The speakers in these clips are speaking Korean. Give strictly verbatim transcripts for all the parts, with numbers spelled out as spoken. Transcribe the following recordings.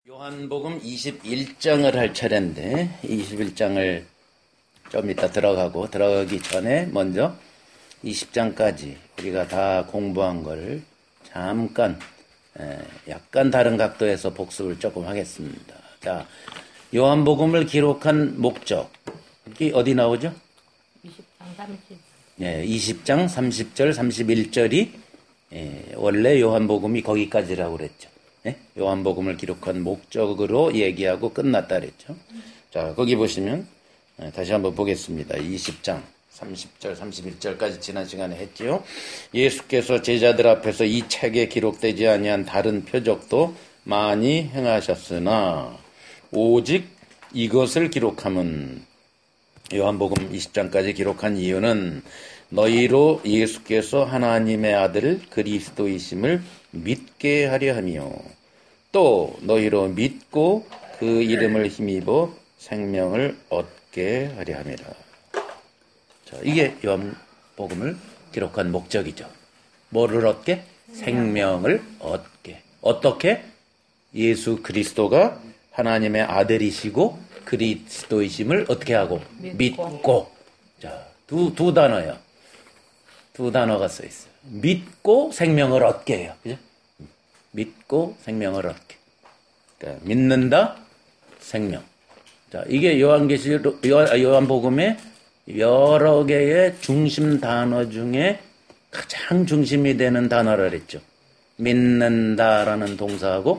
요한복음 이십일 장을 할 차례인데 이십일 장을 좀 이따 들어가고 들어가기 전에 먼저 이십 장까지 우리가 다 공부한 걸 잠깐 에, 약간 다른 각도에서 복습을 조금 하겠습니다. 자, 요한복음을 기록한 목적이 어디 나오죠? 이십 장 삼십. 예, 이십 장 삼십 절 삼십일 절이 예, 원래 요한복음이 거기까지라고 그랬죠. 예? 요한복음을 기록한 목적으로 얘기하고 끝났다 그랬죠. 자, 거기 보시면 예, 다시 한번 보겠습니다. 이십 장 삼십 절 삼십일 절까지 지난 시간에 했지요. 예수께서 제자들 앞에서 이 책에 기록되지 아니한 다른 표적도 많이 행하셨으나 오직 이것을 기록함은, 요한복음 이십 장까지 기록한 이유는 너희로 예수께서 하나님의 아들 그리스도이심을 믿게 하려 하며 또 너희로 믿고 그 이름을 힘입어 생명을 얻게 하려 함이라. 자, 이게 요한복음을 기록한 목적이죠. 뭐를 얻게? 생명을 얻게. 어떻게? 예수 그리스도가 하나님의 아들이시고 그리스도이심을 어떻게 하고? 믿고. 믿고. 자, 두, 두 단어예요. 두 단어가 써 있어요. 믿고 생명을 얻게 해요. 그죠? 믿고 생명을 얻게. 그러니까 믿는다, 생명. 자, 이게 요한계시록, 요한복음의 여러 개의 중심 단어 중에 가장 중심이 되는 단어라 그랬죠. 믿는다라는 동사하고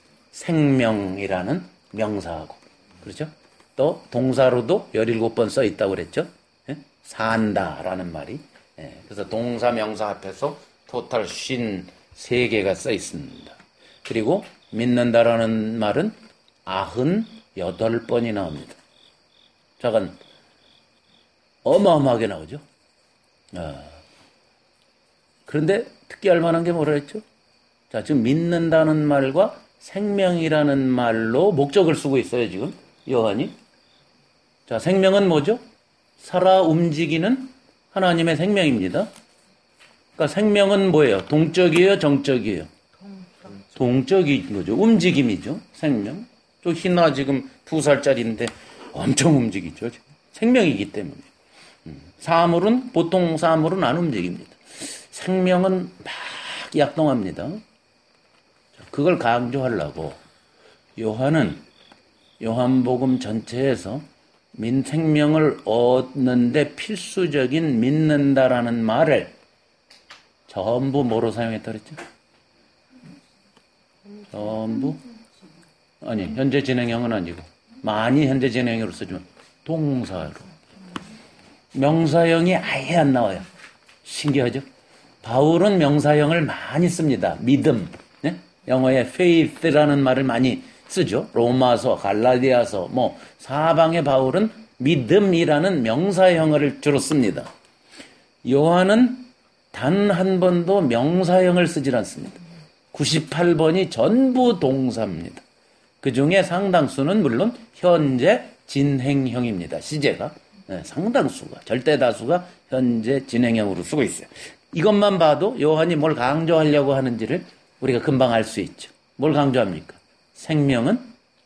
생명이라는 명사하고. 그렇죠? 또 동사로도 열일곱 번 써 있다고 그랬죠. 예? 산다라는 말이. 예. 그래서 동사 명사 앞에서 토탈 오십삼 개가 써 있습니다. 그리고 믿는다라는 말은 구십팔 번이 나옵니다. 잠깐 어마어마하게 나오죠. 아. 그런데 특기할 만한 게 뭐라 했죠? 자, 지금 믿는다는 말과 생명이라는 말로 목적을 쓰고 있어요, 지금 요한이. 자, 생명은 뭐죠? 살아 움직이는 하나님의 생명입니다. 그러니까 생명은 뭐예요? 동적이에요, 정적이에요? 동적인 거죠. 움직임이죠, 생명. 저 희나 지금 두 살짜리인데 엄청 움직이죠. 생명이기 때문에. 사물은, 보통 사물은 안 움직입니다. 생명은 막 약동합니다. 그걸 강조하려고 요한은 요한복음 전체에서 민 생명을 얻는데 필수적인 믿는다라는 말을 전부 뭐로 사용했다 그랬죠? 전부? 아니, 현재 진행형은 아니고 많이 현재 진행형으로 쓰지만 동사로. 명사형이 아예 안 나와요. 신기하죠? 바울은 명사형을 많이 씁니다. 믿음. 네? 영어에 faith라는 말을 많이 쓰죠. 로마서, 갈라디아서, 뭐 사방의 바울은 믿음이라는 명사형을 주로 씁니다. 요한은 단 한 번도 명사형을 쓰질 않습니다. 구십팔 번이 전부 동사입니다. 그 중에 상당수는 물론 현재 진행형입니다. 시제가. 네, 상당수가, 절대다수가 현재 진행형으로 쓰고 있어요. 이것만 봐도 요한이 뭘 강조하려고 하는지를 우리가 금방 알 수 있죠. 뭘 강조합니까? 생명은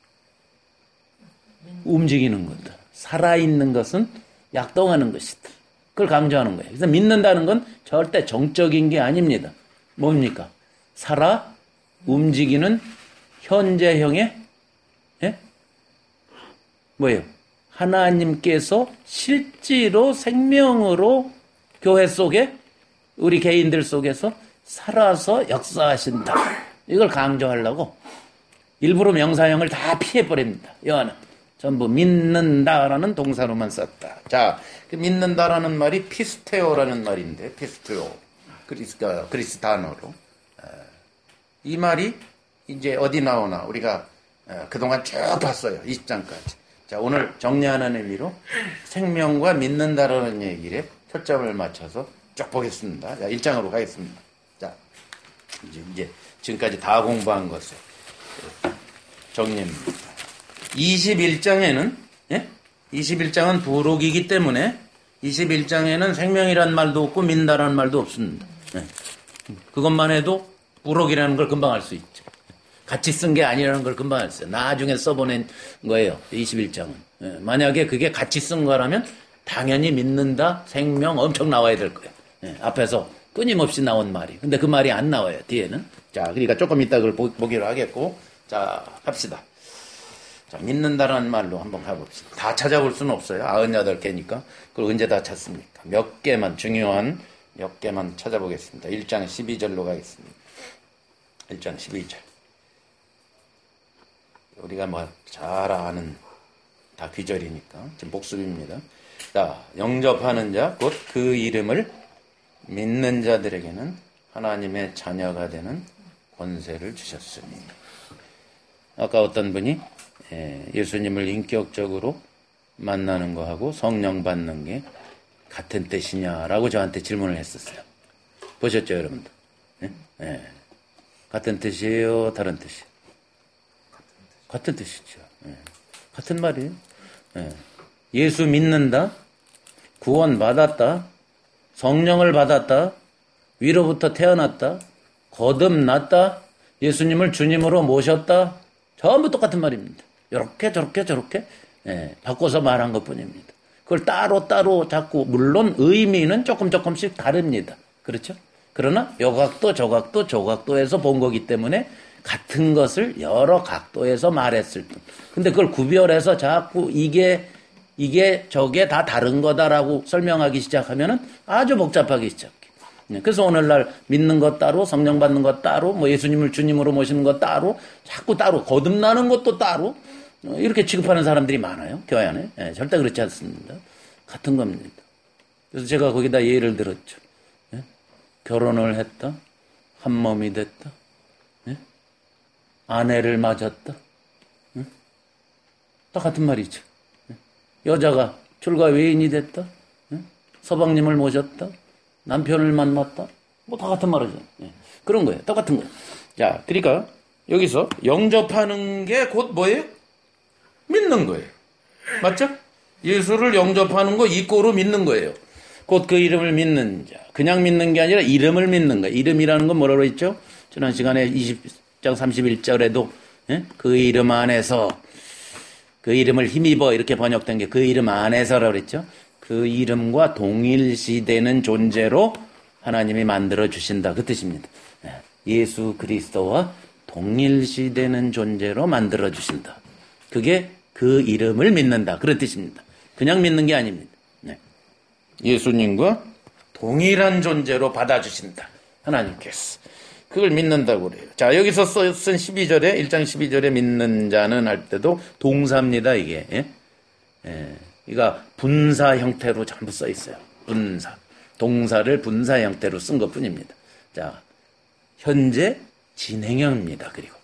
움직이는 거다. 살아있는 것은 약동하는 것이다. 그걸 강조하는 거예요. 그래서 믿는다는 건 절대 정적인 게 아닙니다. 뭡니까? 살아 움직이는 현재형의 예? 뭐예요? 하나님께서 실제로 생명으로 교회 속에 우리 개인들 속에서 살아서 역사하신다. 이걸 강조하려고 일부러 명사형을 다 피해버립니다. 요한은 전부 믿는다라는 동사로만 썼다. 자, 그 믿는다라는 말이 피스테오라는 말인데, 피스테오, 그리스, 그리스 단어로. 이 말이 이제 어디 나오나 우리가 그동안 쭉 봤어요. 이십 장까지. 자, 오늘 정리하는 의미로 생명과 믿는다라는 얘기에 초점을 맞춰서 쭉 보겠습니다. 자, 일 장으로 가겠습니다. 자, 이제, 이제 지금까지 다 공부한 것을 정리합니다. 이십일 장에는, 예? 이십일 장은 부록이기 때문에 이십일 장에는 생명이란 말도 없고 믿는다라는 말도 없습니다. 예. 그것만 해도 부록이라는 걸 금방 알 수 있죠. 같이 쓴 게 아니라는 걸 금방 알았어요. 나중에 써보낸 거예요. 이십일 장은. 예, 만약에 그게 같이 쓴 거라면 당연히 믿는다, 생명 엄청 나와야 될 거예요. 예, 앞에서 끊임없이 나온 말이. 근데 그 말이 안 나와요, 뒤에는. 자, 그러니까 조금 이따 그걸 보, 보기로 하겠고. 자, 합시다. 자, 믿는다라는 말로 한번 가봅시다. 다 찾아볼 수는 없어요. 아흔여덟 개니까. 그걸 언제 다 찾습니까? 몇 개만, 중요한 몇 개만 찾아보겠습니다. 일 장 십이 절로 가겠습니다. 일 장 십이 절. 우리가 뭐 잘 아는 다 귀절이니까 지금 복습입니다. 자, 영접하는 자, 곧 그 이름을 믿는 자들에게는 하나님의 자녀가 되는 권세를 주셨으니. 아까 어떤 분이 예수님을 인격적으로 만나는 거하고 성령 받는 게 같은 뜻이냐라고 저한테 질문을 했었어요. 보셨죠, 여러분들? 네? 네. 같은 뜻이에요? 다른 뜻이에요? 같은 뜻이죠. 네. 같은 말이에요. 네. 예수 믿는다, 구원 받았다, 성령을 받았다, 위로부터 태어났다, 거듭났다, 예수님을 주님으로 모셨다, 전부 똑같은 말입니다. 이렇게 저렇게 저렇게 예, 바꿔서 말한 것뿐입니다. 그걸 따로따로 자꾸, 물론 의미는 조금 조금씩 다릅니다. 그렇죠? 그러나 요각도 저각도 저각도에서 본 거기 때문에 같은 것을 여러 각도에서 말했을 뿐. 근데 그걸 구별해서 자꾸 이게 이게 저게 다 다른 거다라고 설명하기 시작하면은 아주 복잡하기 시작해. 그래서 오늘날 믿는 것 따로, 성령 받는 것 따로, 뭐 예수님을 주님으로 모시는 것 따로, 자꾸 따로, 거듭나는 것도 따로, 이렇게 취급하는 사람들이 많아요, 교회 안에. 예, 절대 그렇지 않습니다. 같은 겁니다. 그래서 제가 거기다 예를 들었죠. 예? 결혼을 했다, 한 몸이 됐다, 예? 아내를 맞았다, 예? 다 같은 말이죠. 예? 여자가 출가 외인이 됐다, 예? 서방님을 모셨다, 남편을 만났다, 뭐 다 같은 말이죠. 예. 그런 거예요. 똑같은 거예요. 자, 그러니까 여기서 영접하는 게 곧 뭐예요? 믿는 거예요. 맞죠? 예수를 영접하는 거 이꼬로 믿는 거예요. 곧 그 이름을 믿는 자. 그냥 믿는 게 아니라 이름을 믿는 거예요. 이름이라는 건 뭐라고 했죠? 지난 시간에 이십 장 삼십일 절에도 예? 그 이름 안에서, 그 이름을 힘입어 이렇게 번역된 게 그 이름 안에서라고 그랬죠? 그 이름과 동일시되는 존재로 하나님이 만들어 주신다, 그 뜻입니다. 예수 그리스도와 동일시되는 존재로 만들어 주신다. 그게 그 이름을 믿는다, 그런 뜻입니다. 그냥 믿는 게 아닙니다. 네. 예수님과 동일한 존재로 받아주신다, 하나님께서. 그걸 믿는다고 그래요. 자, 여기서 쓴 십이 절에, 일 장 십이 절에 믿는 자는 할 때도 동사입니다, 이게. 예? 예. 그러니까 분사 형태로 전부 써 있어요. 분사. 동사를 분사 형태로 쓴 것 뿐입니다. 자, 현재 진행형입니다. 그리고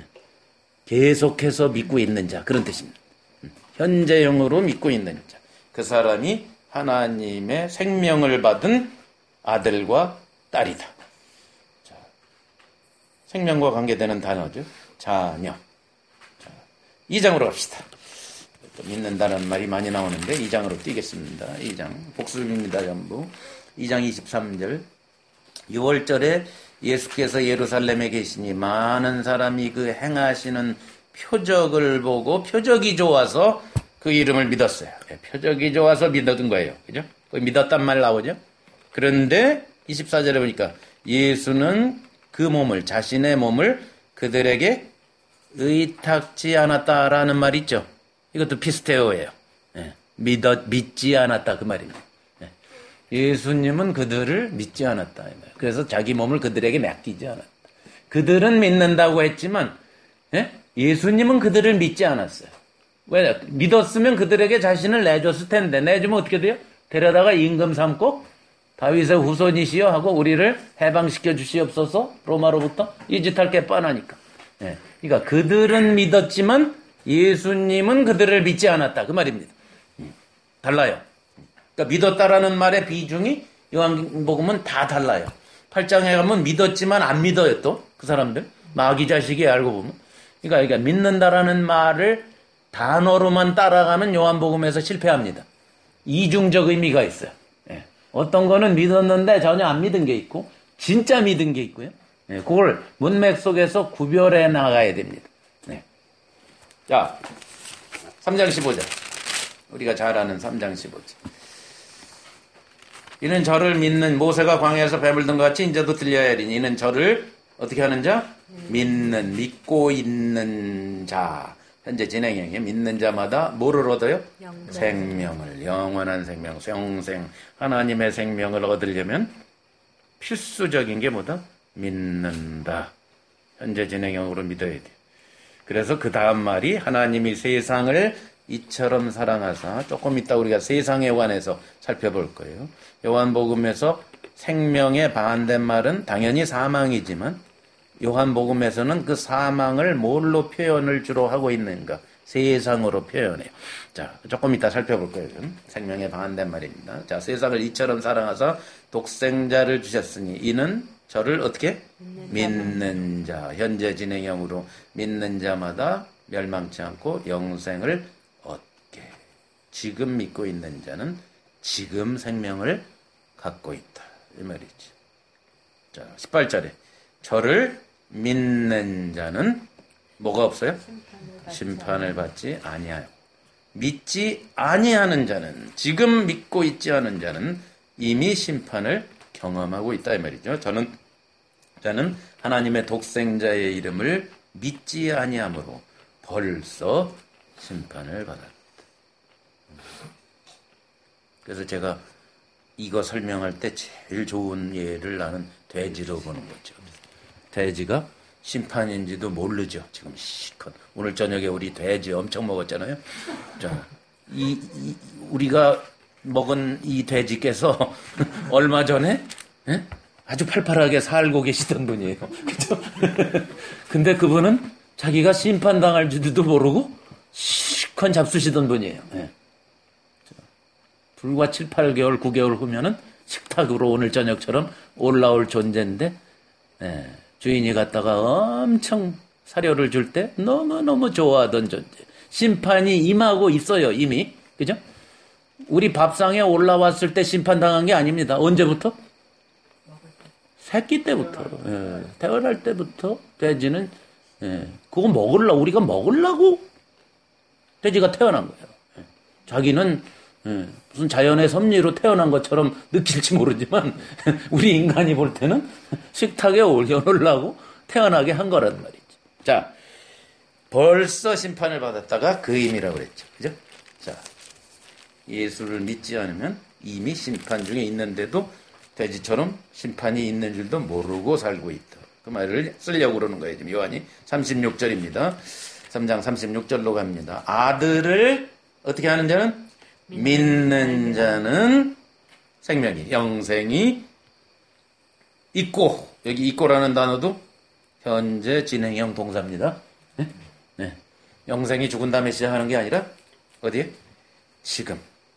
계속해서 믿고 있는 자, 그런 뜻입니다. 현재형으로 믿고 있는 자. 그 사람이 하나님의 생명을 받은 아들과 딸이다. 자, 생명과 관계되는 단어죠. 자녀. 자, 이 장으로 갑시다. 믿는다는 말이 많이 나오는데 이 장으로 뛰겠습니다. 이 장 복습입니다. 전부. 이 장 이십삼 절. 유월절에 예수께서 예루살렘에 계시니 많은 사람이 그 행하시는 표적을 보고 표적이 좋아서 그 이름을 믿었어요. 표적이 좋아서 믿었던 거예요. 그죠? 믿었단 말 나오죠? 그런데 이십사 절에 보니까 예수는 그 몸을, 자신의 몸을 그들에게 의탁지 않았다라는 말 있죠? 이것도 피스테오예요. 예, 믿어, 믿지 않았다, 그 말입니다. 예, 예수님은 그들을 믿지 않았다. 그래서 자기 몸을 그들에게 맡기지 않았다. 그들은 믿는다고 했지만 예? 예수님은 그들을 믿지 않았어요. 왜? 믿었으면 그들에게 자신을 내줬을 텐데, 내주면 어떻게 돼요? 데려다가 임금 삼고 다윗의 후손이시여 하고 우리를 해방시켜 주시옵소서, 로마로부터. 이 짓 할 게 뻔하니까. 예, 그러니까 그들은 믿었지만 예수님은 그들을 믿지 않았다, 그 말입니다. 달라요. 그러니까 믿었다라는 말의 비중이 요한복음은 다 달라요. 팔 장에 가면 믿었지만 안 믿어요, 또 그 사람들. 마귀 자식이 알고 보면. 그러니까, 그러니까 믿는다라는 말을 단어로만 따라가면 요한복음에서 실패합니다. 이중적 의미가 있어요. 예. 어떤 거는 믿었는데 전혀 안 믿은 게 있고 진짜 믿은 게 있고요. 네, 그걸 문맥 속에서 구별해 나가야 됩니다. 네. 자, 삼 장 십오 절. 우리가 잘 아는 삼 장 십오 절. 이는 저를 믿는 모세가 광야에서 뱀을 든 것 같이 인자도 들려야 하리니 이는 저를 어떻게 하는 자? 믿는, 믿고 있는 자. 현재 진행형에 믿는 자마다 뭐를 얻어요? 영생. 생명을, 영원한 생명, 영생, 하나님의 생명을 얻으려면 필수적인 게 뭐다? 믿는다. 현재 진행형으로 믿어야 돼요. 그래서 그 다음 말이 하나님이 세상을 이처럼 사랑하사, 조금 이따 우리가 세상에 관해서 살펴볼 거예요. 요한복음에서 생명의 반대말은 당연히 사망이지만 요한복음에서는 그 사망을 뭘로 표현을 주로 하고 있는가? 세상으로 표현해요. 자, 조금 이따 살펴볼 거예요. 생명의 반대말입니다. 자, 세상을 이처럼 사랑하사 독생자를 주셨으니 이는 저를 어떻게? 믿는 자. 현재 진행형으로 믿는 자마다 멸망치 않고 영생을 얻게. 지금 믿고 있는 자는 지금 생명을 갖고 있다. 이 말이지. 자, 십팔 절에 저를 믿는 자는 뭐가 없어요? 심판을 받지, 심판을 받지 아니하요. 믿지 아니하는 자는, 지금 믿고 있지 않은 자는 이미 심판을 경험하고 있다 이 말이죠. 저는 저는 하나님의 독생자의 이름을 믿지 아니하므로 벌써 심판을 받았다. 그래서 제가 이거 설명할 때 제일 좋은 예를 나는 돼지로 보는 거죠. 돼지가 심판인지도 모르죠. 지금 시컷. 오늘 저녁에 우리 돼지 엄청 먹었잖아요. 자, 이, 이 우리가 먹은 이 돼지께서 얼마 전에 예? 아주 팔팔하게 살고 계시던 분이에요. 그죠? 근데 그분은 자기가 심판당할 줄도 모르고 시컷 잡수시던 분이에요. 예. 불과 칠, 팔 개월, 구 개월 후면은 식탁으로 오늘 저녁처럼 올라올 존재인데, 예. 주인이 갔다가 엄청 사료를 줄 때 너무너무 좋아하던 존재. 심판이 임하고 있어요, 이미. 그죠? 우리 밥상에 올라왔을 때 심판당한 게 아닙니다. 언제부터? 새끼 때부터. 예, 태어날 때부터 돼지는, 예, 그거 먹으려고, 우리가 먹으려고 돼지가 태어난 거예요. 예, 자기는, 예, 무슨 자연의 섭리로 태어난 것처럼 느낄지 모르지만 우리 인간이 볼 때는 식탁에 올려놓으려고 태어나게 한 거란 말이죠. 자, 벌써 심판을 받았다가 그 의미라고 그랬죠. 그죠? 자, 예수를 믿지 않으면 이미 심판 중에 있는데도 돼지처럼 심판이 있는 줄도 모르고 살고 있다. 그 말을 쓰려고 그러는 거예요. 지금 요한이 삼십육 절입니다. 삼 장 삼십육 절로 갑니다. 아들을 어떻게 하는 자는? 믿는 자는 생명이, 영생이 있고, 여기 있고라는 단어도 현재 진행형 동사입니다. 네? 네. 영생이 죽은 다음에 시작하는 게 아니라 어디에? 지금.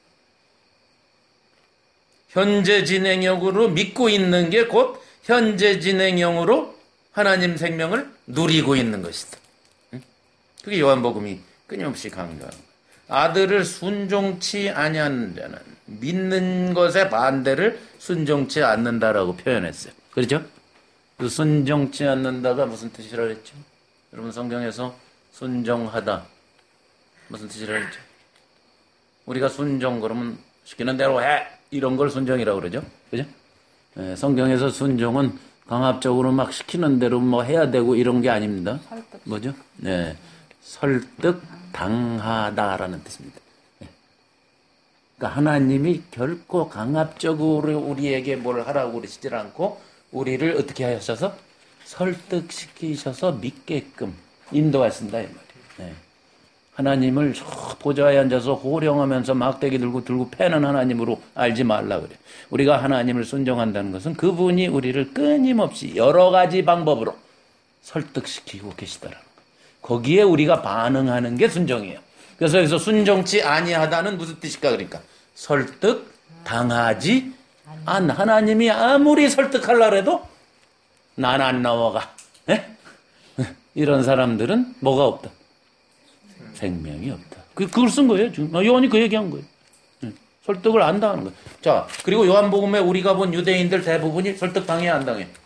현재 진행형으로 믿고 있는 게 곧 현재 진행형으로 하나님 생명을 누리고 있는 것이다. 그게 요한복음이 끊임없이 강조하는 거예요. 아들을 순종치 아니하는 자는 믿는 것의 반대를 순종치 않는다라고 표현했어요. 그렇죠? 그 순종치 않는다가 무슨 뜻이라 그랬죠? 여러분 성경에서 순종하다 무슨 뜻이라 그랬죠? 우리가 순종 그러면 시키는 대로 해 이런 걸 순종이라고 그러죠? 그죠? 네, 성경에서 순종은 강압적으로 막 시키는 대로 뭐 해야 되고 이런 게 아닙니다. 설득. 뭐죠? 네, 설득 당하다라는 뜻입니다. 네. 그러니까 하나님이 결코 강압적으로 우리에게 뭘 하라고 그러시질 않고 우리를 어떻게 하셔서 설득시키셔서 믿게끔 인도하신다 이 말이에요. 네. 하나님을 보좌에 앉아서 호령하면서 막대기 들고 들고 패는 하나님으로 알지 말라 그래. 우리가 하나님을 순종한다는 것은 그분이 우리를 끊임없이 여러 가지 방법으로 설득시키고 계시더라는 거예요. 거기에 우리가 반응하는 게 순종이에요. 그래서 여기서 순종치 아니하다는 무슨 뜻일까 그러니까 설득 당하지 않. 하나님이 아무리 설득하려고 해도 난 안 나와가. 네? 이런 사람들은 뭐가 없다? 생명이 없다. 그, 그걸 쓴 거예요. 지금. 요한이 그 얘기한 거예요. 네. 설득을 안 당하는 거예요. 자, 그리고 요한복음에 우리가 본 유대인들 대부분이 설득 당해, 안 당해?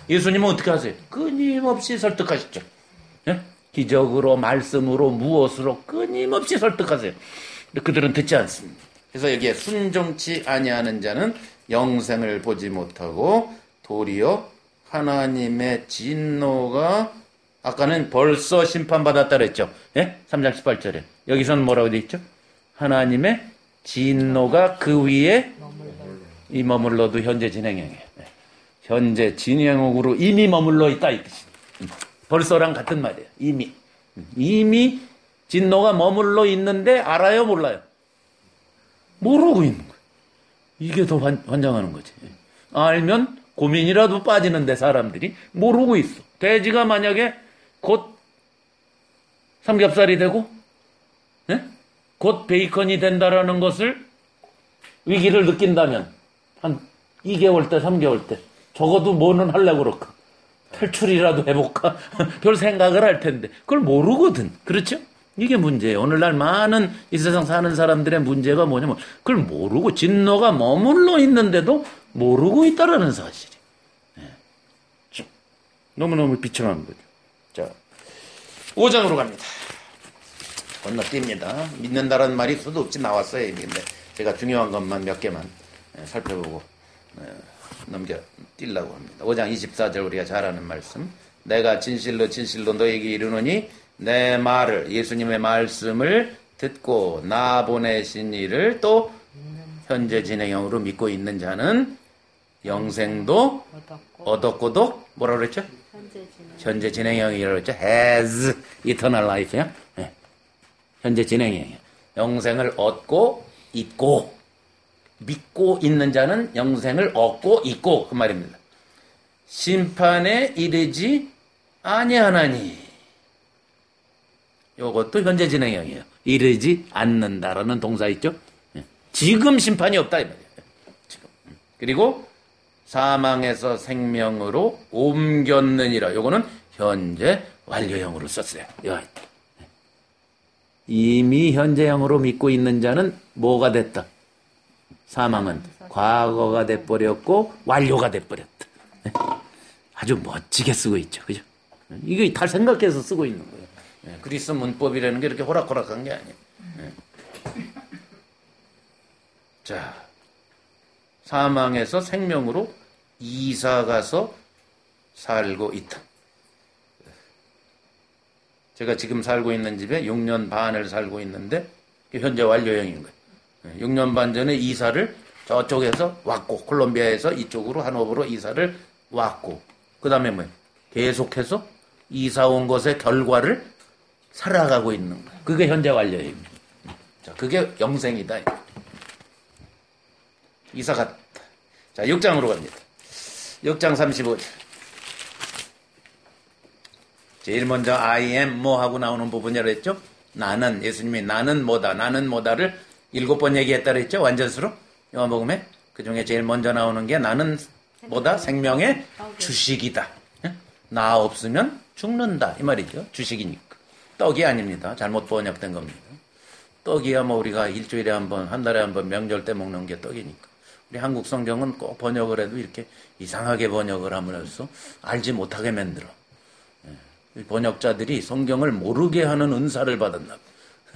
예수님은 어떻게 하세요? 끊임없이 설득하시죠. 예? 기적으로, 말씀으로, 무엇으로 끊임없이 설득하세요. 그들은 듣지 않습니다. 그래서 여기에 순종치 아니하는 자는 영생을 보지 못하고 도리어 하나님의 진노가 아까는 벌써 심판받았다 그랬죠. 예? 삼 장 십팔 절에. 여기서는 뭐라고 되어 있죠? 하나님의 진노가 그 위에 이 머물러도 현재 진행형이에요. 예. 현재 진행형으로 이미 머물러 있다 이 뜻이에요. 벌써랑 같은 말이에요. 이미. 이미 진노가 머물러 있는데 알아요, 몰라요? 모르고 있는 거예요. 이게 더 환, 환장하는 거지. 알면 고민이라도 빠지는데 사람들이 모르고 있어. 돼지가 만약에 곧 삼겹살이 되고, 예? 곧 베이컨이 된다라는 것을 위기를 느낀다면, 한 이 개월 때, 삼 개월 때, 적어도 뭐는 하려고 그럴까? 탈출이라도 해볼까? 별 생각을 할 텐데, 그걸 모르거든. 그렇죠? 이게 문제예요. 오늘날 많은 이 세상 사는 사람들의 문제가 뭐냐면, 그걸 모르고, 진노가 머물러 있는데도 모르고 있다라는 사실이. 네. 너무너무 비참한 거죠. 자, 오 장으로 갑니다. 건너뜁니다. 믿는다라는 말이 수도 없이 나왔어요. 근데 제가 중요한 것만 몇 개만 살펴보고 넘겨 뛰려고 합니다. 오 장 이십사 절 우리가 잘 아는 말씀. 내가 진실로 진실로 너에게 이르노니 내 말을, 예수님의 말씀을 듣고 나 보내신 이를 또 현재 진행형으로 믿고 있는 자는 영생도 얻었고도 뭐라고 그랬죠? 현재 진행형이라고 그랬죠? has eternal life야. 네. 현재 진행형이에요. 영생을 얻고 있고 믿고 있는 자는 영생을 얻고 있고 그 말입니다. 심판에 이르지 아니하나니 이것도 현재 진행형이에요. 이르지 않는다라는 동사 있죠. 지금 심판이 없다 이 말이에요. 지금. 그리고 사망에서 생명으로 옮겼느니라. 요거는 현재 완료형으로 썼어요. 이미 현재형으로 믿고 있는 자는 뭐가 됐다? 사망은 과거가 돼버렸고 완료가 돼버렸다. 아주 멋지게 쓰고 있죠. 그죠? 이게 다 생각해서 쓰고 있는 거예요. 그리스 문법이라는 게 이렇게 호락호락한 게 아니에요. 자, 사망에서 생명으로 이사가서 살고 있다. 제가 지금 살고 있는 집에 육 년 반을 살고 있는데 현재 완료형인 거예요. 육 년 반 전에 이사를 저쪽에서 왔고 콜롬비아에서 이쪽으로 하노버로 이사를 왔고 그 다음에 뭐예요? 계속해서 이사 온 것의 결과를 살아가고 있는 거예요. 그게 현재 완료형입니다. 자, 그게 영생이다. 이사 갔다. 자, 육 장으로 갑니다. 육 장 삼십오 절. 제일 먼저 I am 뭐 하고 나오는 부분이라고 했죠? 나는, 예수님이 나는 뭐다, 나는 뭐다를 일곱 번 얘기했다 그랬죠? 완전수로. 요한복음에. 그 중에 제일 먼저 나오는 게 나는 뭐다? 생명의 주식이다. 나 없으면 죽는다. 이 말이죠. 주식이니까. 떡이 아닙니다. 잘못 번역된 겁니다. 떡이야 뭐 우리가 일주일에 한 번, 한 달에 한 번 명절 때 먹는 게 떡이니까. 우리 한국 성경은 꼭 번역을 해도 이렇게 이상하게 번역을 함으로써 알지 못하게 만들어. 번역자들이 성경을 모르게 하는 은사를 받았나 봐.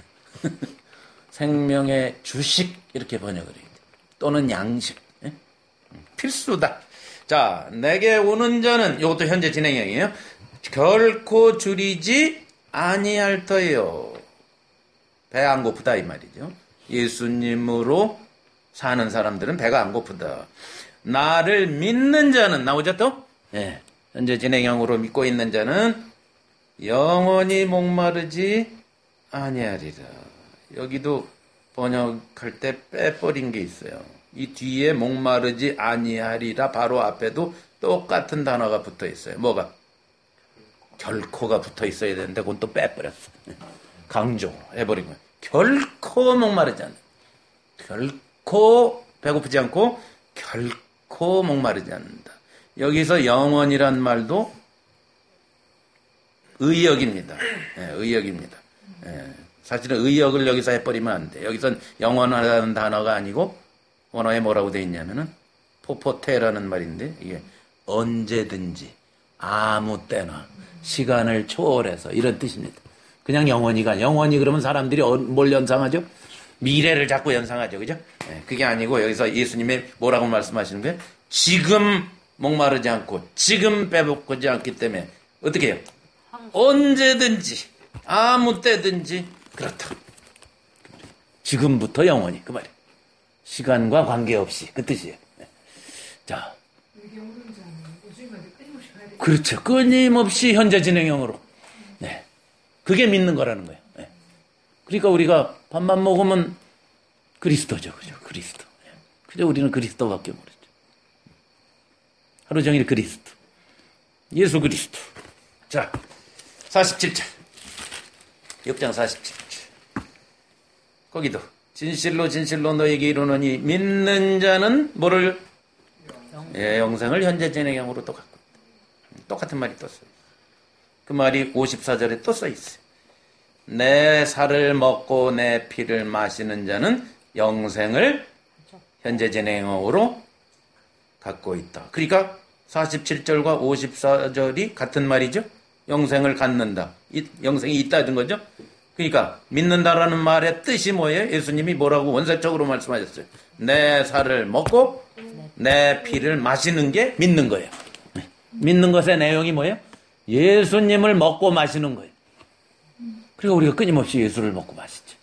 생명의 주식 이렇게 번역을 해요. 또는 양식. 예? 필수다. 자, 내게 오는 자는 이것도 현재 진행형이에요. 결코 줄이지 아니할 터예요. 배 안 고프다 이 말이죠. 예수님으로 사는 사람들은 배가 안 고프다. 나를 믿는 자는 나오죠 또? 예. 현재 진행형으로 믿고 있는 자는 영원히 목마르지 아니하리라. 여기도 번역할 때 빼버린 게 있어요. 이 뒤에 목마르지 아니하리라 바로 앞에도 똑같은 단어가 붙어 있어요. 뭐가? 결코가 붙어 있어야 되는데 그건 또 빼버렸어. 강조해버린 거예요. 결코 목마르지 않는다. 결코 배고프지 않고 결코 목마르지 않는다. 여기서 영원이란 말도 의역입니다. 네, 의역입니다. 네, 사실은 의역을 여기서 해버리면 안 돼. 여기선 영원하다는 단어가 아니고 원어에 뭐라고 돼 있냐면은 포포테라는 말인데 이게 언제든지 아무 때나 시간을 초월해서 이런 뜻입니다. 그냥 영원히가 영원히 그러면 사람들이 뭘 연상하죠? 미래를 자꾸 연상하죠. 그죠? 네, 그게 아니고 여기서 예수님이 뭐라고 말씀하시는 거예요? 지금 목마르지 않고 지금 배고프지 않기 때문에 어떻게 해요? 언제든지 아무 때든지 그렇다. 지금부터 영원히 그 말이에요. 시간과 관계없이 그 뜻이에요. 네. 자, 그렇죠. 끊임없이 현재 진행형으로. 네, 그게 믿는 거라는 거예요. 네. 그러니까 우리가 밥만 먹으면 그리스도죠, 그죠? 그리스도. 네. 그저 우리는 그리스도밖에 모르죠. 하루 종일 그리스도. 예수 그리스도. 자, 사십칠 절. 육 장 사십칠 절. 거기도 진실로 진실로 너에게 이르노니 믿는 자는 뭐를? 예, 영생을 현재 진행형으로 또 갖고 있다. 똑같은 말이 또 써요. 그 말이 오십사 절에 또 써 있어요. 내 살을 먹고 내 피를 마시는 자는 영생을 현재 진행형으로 갖고 있다. 그러니까 사십칠 절과 오십사 절이 같은 말이죠. 영생을 갖는다. 영생이 있다는 거죠. 그러니까 믿는다라는 말의 뜻이 뭐예요? 예수님이 뭐라고 원색적으로 말씀하셨어요. 내 살을 먹고 내 피를 마시는 게 믿는 거예요. 믿는 것의 내용이 뭐예요? 예수님을 먹고 마시는 거예요. 그러니까 우리가 끊임없이 예수를 먹고 마시죠.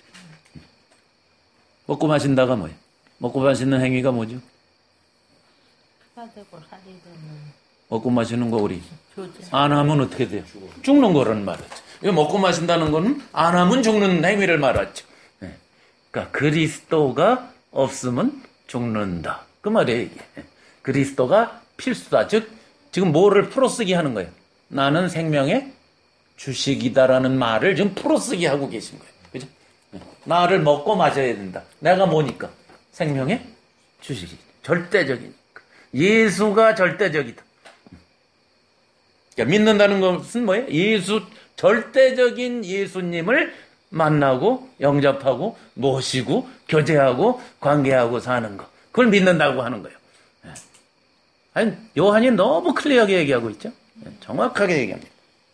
먹고 마신다가 뭐예요? 먹고 마시는 행위가 뭐죠? 피가 되고 살이 되는 먹고 마시는 거 우리 교제. 안 하면 어떻게 돼요? 죽는 거라는 말이죠. 이거 먹고 마신다는 거는 안 하면 죽는 행위를 말하죠. 네. 그러니까 그리스도가 없으면 죽는다. 그 말이에요, 이게. 그리스도가 필수다. 즉, 지금 뭐를 풀어쓰기 하는 거예요? 나는 생명의 주식이다라는 말을 지금 풀어쓰기 하고 계신 거예요. 그죠? 네. 나를 먹고 마셔야 된다. 내가 뭐니까? 생명의 주식이. 절대적이니까. 예수가 절대적이다. 그러니까 믿는다는 것은 뭐예요? 예수, 절대적인 예수님을 만나고 영접하고 모시고 교제하고 관계하고 사는 거. 그걸 믿는다고 하는 거예요. 아니, 요한이 너무 클리어하게 얘기하고 있죠. 정확하게 얘기합니다.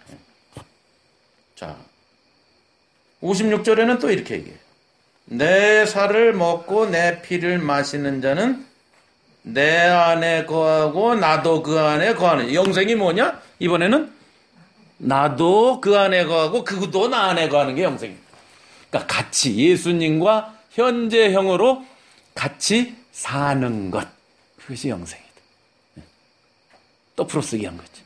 자, 오십육 절에는 또 이렇게 얘기해요. 내 살을 먹고 내 피를 마시는 자는 내 안에 거하고 나도 그 안에 거하는. 영생이 뭐냐? 이번에는 나도 그 안에 거하고 그도 나 안에 거하는 게 영생입니다. 그러니까 같이 예수님과 현재형으로 같이 사는 것. 그것이 영생이다. 또 풀어쓰기 한 거죠.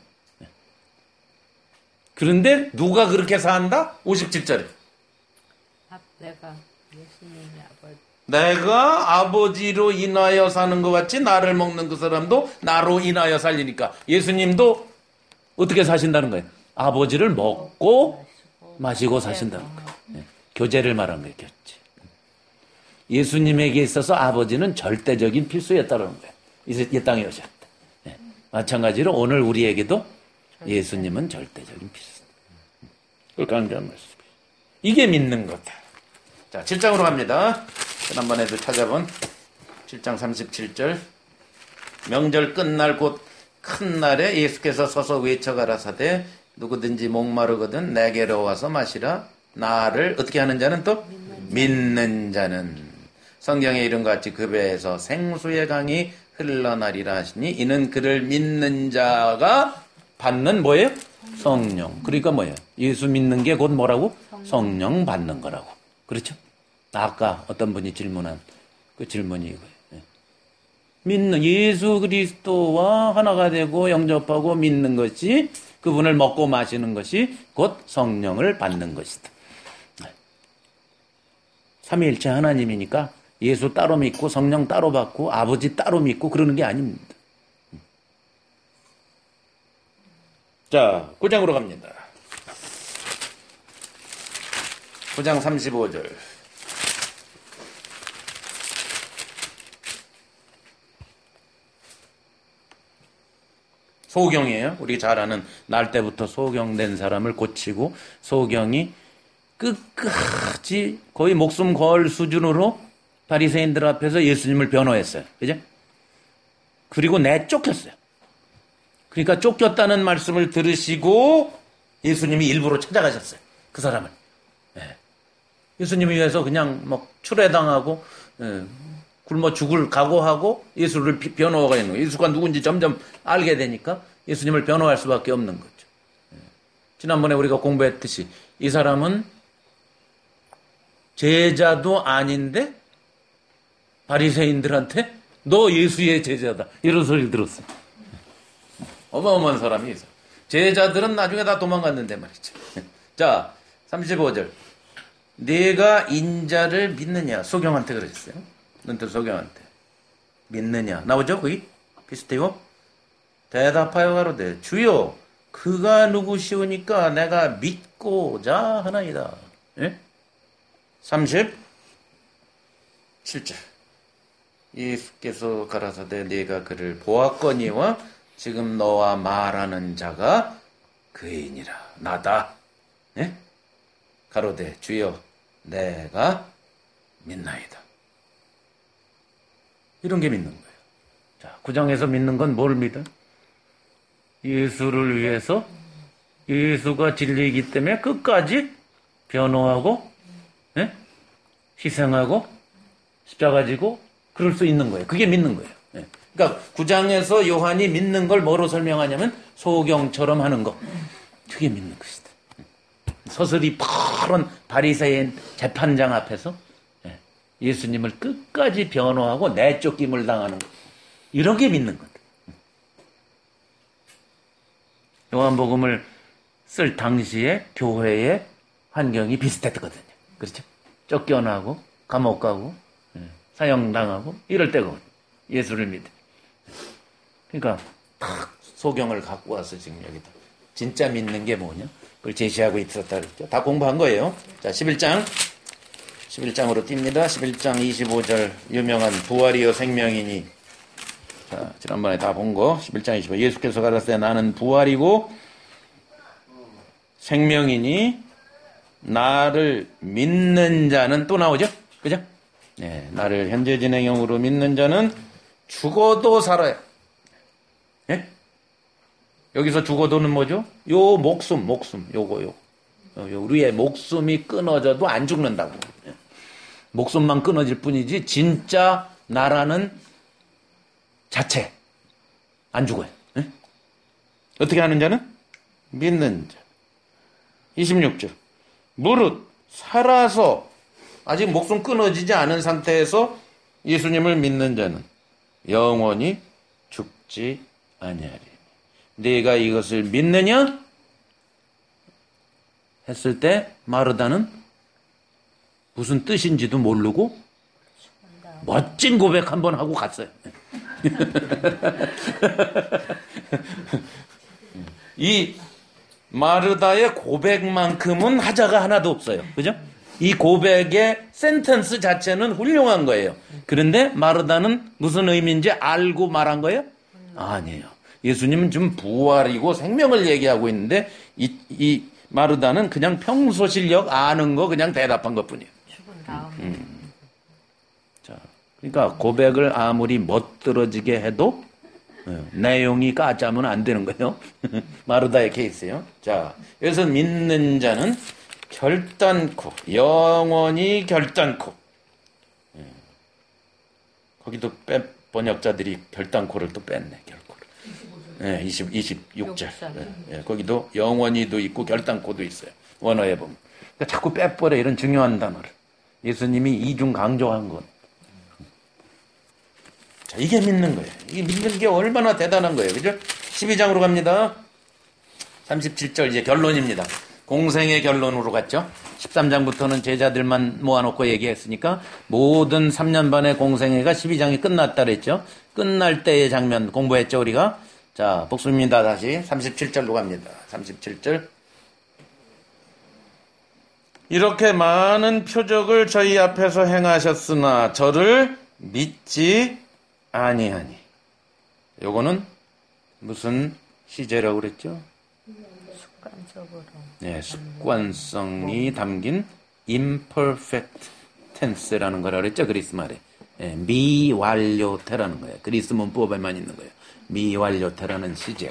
그런데 누가 그렇게 산다? 오십칠 절에. 아, 내가 예수님이 아버지. 내가 아버지로 인하여 사는 것 같이 나를 먹는 그 사람도 나로 인하여 살리니까 예수님도 어떻게 사신다는 거예요? 아버지를 먹고 마시고 사신다는 거예요. 네. 교제를 말한 거예요. 교제. 예수님에게 있어서 아버지는 절대적인 필수였다는 거예요. 이 땅에 오셨다. 네. 마찬가지로 오늘 우리에게도 예수님은 절대적인 필수. 그걸 강조한 말씀이에요. 이게 믿는 거다. 자, 칠 장으로 갑니다. 지난번에도 찾아본 칠 장 삼십칠 절. 명절 끝날 곧 큰 날에 예수께서 서서 외쳐가라사대 누구든지 목마르거든 내게로 와서 마시라. 나를 어떻게 하는 자는 또 믿는, 믿는 자는 성경에 이런 것 같이 그 배에서 생수의 강이 흘러나리라 하시니 이는 그를 믿는 자가 받는 뭐예요? 성령. 그러니까 뭐예요? 예수 믿는 게 곧 뭐라고? 성령 받는 거라고. 그렇죠? 아까 어떤 분이 질문한 그 질문이 이거예요. 믿는 예수 그리스도와 하나가 되고 영접하고 믿는 것이 그분을 먹고 마시는 것이 곧 성령을 받는 것이다. 삼위일체 하나님이니까 예수 따로 믿고 성령 따로 받고 아버지 따로 믿고 그러는 게 아닙니다. 자, 구 장으로 갑니다. 구 장 삼십오 절. 소경이에요. 우리 잘 아는 날 때부터 소경된 사람을 고치고 소경이 끝까지 거의 목숨 걸 수준으로 바리새인들 앞에서 예수님을 변호했어요. 그죠? 그리고 내쫓겼어요. 그러니까 쫓겼다는 말씀을 들으시고 예수님이 일부러 찾아가셨어요. 그 사람을. 예. 예수님을 위해서 그냥 막 출애당하고 예. 굶어 죽을 각오하고 예수를 변호하가 있는 거예요. 예수가 누군지 점점 알게 되니까 예수님을 변호할 수밖에 없는 거죠. 예. 지난번에 우리가 공부했듯이 이 사람은 제자도 아닌데 바리새인들한테 너 예수의 제자다 이런 소리를 들었어요. 어마어마한 사람이 있어. 제자들은 나중에 다 도망갔는데 말이죠. 자, 삼십오 절. 네가 인자를 믿느냐? 소경한테 그러셨어요. 눈뜰 소경한테. 믿느냐? 나오죠? 거기? 비슷해요? 대답하여 가로되 주여 그가 누구시오니까 내가 믿고자 하나이다. 예? 삼십칠 절. 예수께서 가라사대 네가 그를 보았거니와 지금 너와 말하는 자가 그이니라. 나다. 예? 가로되 주여 내가 믿나이다. 이런 게 믿는 거예요. 자, 구장에서 믿는 건 뭘 믿어? 예수를 위해서 예수가 진리이기 때문에 끝까지 변호하고 예? 희생하고 십자가 지고 그럴 수 있는 거예요. 그게 믿는 거예요. 예. 그러니까 구장에서 요한이 믿는 걸 뭐로 설명하냐면 소경처럼 하는 거. 그게 믿는 것이다. 서슬이 파란 바리새인 재판장 앞에서 예. 예수님을 끝까지 변호하고 내쫓김을 당하는 거. 이런 게 믿는 거다. 요한복음을 쓸 당시에 교회의 환경이 비슷했거든요. 그렇죠? 쫓겨나고 감옥 가고 사형당하고 이럴 때거든요. 예수를 믿어. 그러니까 탁 소경을 갖고 와서 지금 여기다 진짜 믿는 게 뭐냐? 그걸 제시하고 있었다 그랬죠. 다 공부한 거예요. 자, 십일 장 십일 장으로 띕니다. 십일 장 이십오 절 유명한 부활이요 생명이니. 자, 지난번에 다 본 거. 십일 장 이십오. 예수께서 가라사대 나는 부활이고 생명이니 나를 믿는 자는 또 나오죠? 그죠? 네, 나를 현재 진행형으로 믿는 자는 죽어도 살아요. 예? 여기서 죽어도는 뭐죠? 요 목숨, 목숨, 요거, 요. 요 우리의 목숨이 끊어져도 안 죽는다고. 예. 목숨만 끊어질 뿐이지, 진짜 나라는 자체. 안 죽어요. 예? 어떻게 하는 자는? 믿는 자. 이십육 절. 무릇 살아서 아직 목숨 끊어지지 않은 상태에서 예수님을 믿는 자는 영원히 죽지 아니하리니. 네가 이것을 믿느냐? 했을 때 마르다는 무슨 뜻인지도 모르고 멋진 고백 한번 하고 갔어요. 이 마르다의 고백만큼은 하자가 하나도 없어요. 그죠? 이 고백의 센텐스 자체는 훌륭한 거예요. 그런데 마르다는 무슨 의미인지 알고 말한 거예요? 아니에요. 예수님은 지금 부활이고 생명을 얘기하고 있는데 이, 이 마르다는 그냥 평소 실력 아는 거 그냥 대답한 것뿐이에요. 죽은 다음. 음, 음. 자, 그러니까 고백을 아무리 멋들어지게 해도 네, 내용이 까짜면 안 되는 거예요. 마르다의 케이스예요. 자, 여기서 믿는 자는 결단코, 영원히 결단코. 예. 거기도 빼, 번역자들이 결단코를 또 뺐네, 결코를. 예, 이십, 이십육 절. 예, 예, 거기도 영원히도 있고 결단코도 있어요. 원어에 보면. 그러니까 자꾸 빼버려, 이런 중요한 단어를. 예수님이 이중 강조한 것. 자, 이게 믿는 거예요. 이게 믿는 게 얼마나 대단한 거예요. 그죠? 십이 장으로 갑니다. 삼십칠 절 이제 결론입니다. 공생의 결론으로 갔죠. 십삼 장부터는 제자들만 모아놓고 얘기했으니까 모든 삼 년 반의 공생애가 십이 장이 끝났다 그랬죠. 끝날 때의 장면 공부했죠, 우리가. 자, 복습입니다. 다시 삼십칠 절로 갑니다. 삼십칠 절. 이렇게 많은 표적을 저희 앞에서 행하셨으나 저를 믿지 아니하니. 요거는 무슨 시제라고 그랬죠? 습관적으로. 네, 습관성이 담긴 imperfect tense라는 거라 그랬죠, 그리스 말에. 네, 미완료태라는 거예요. 그리스 문법에만 있는 거예요. 미완료태라는 시제가.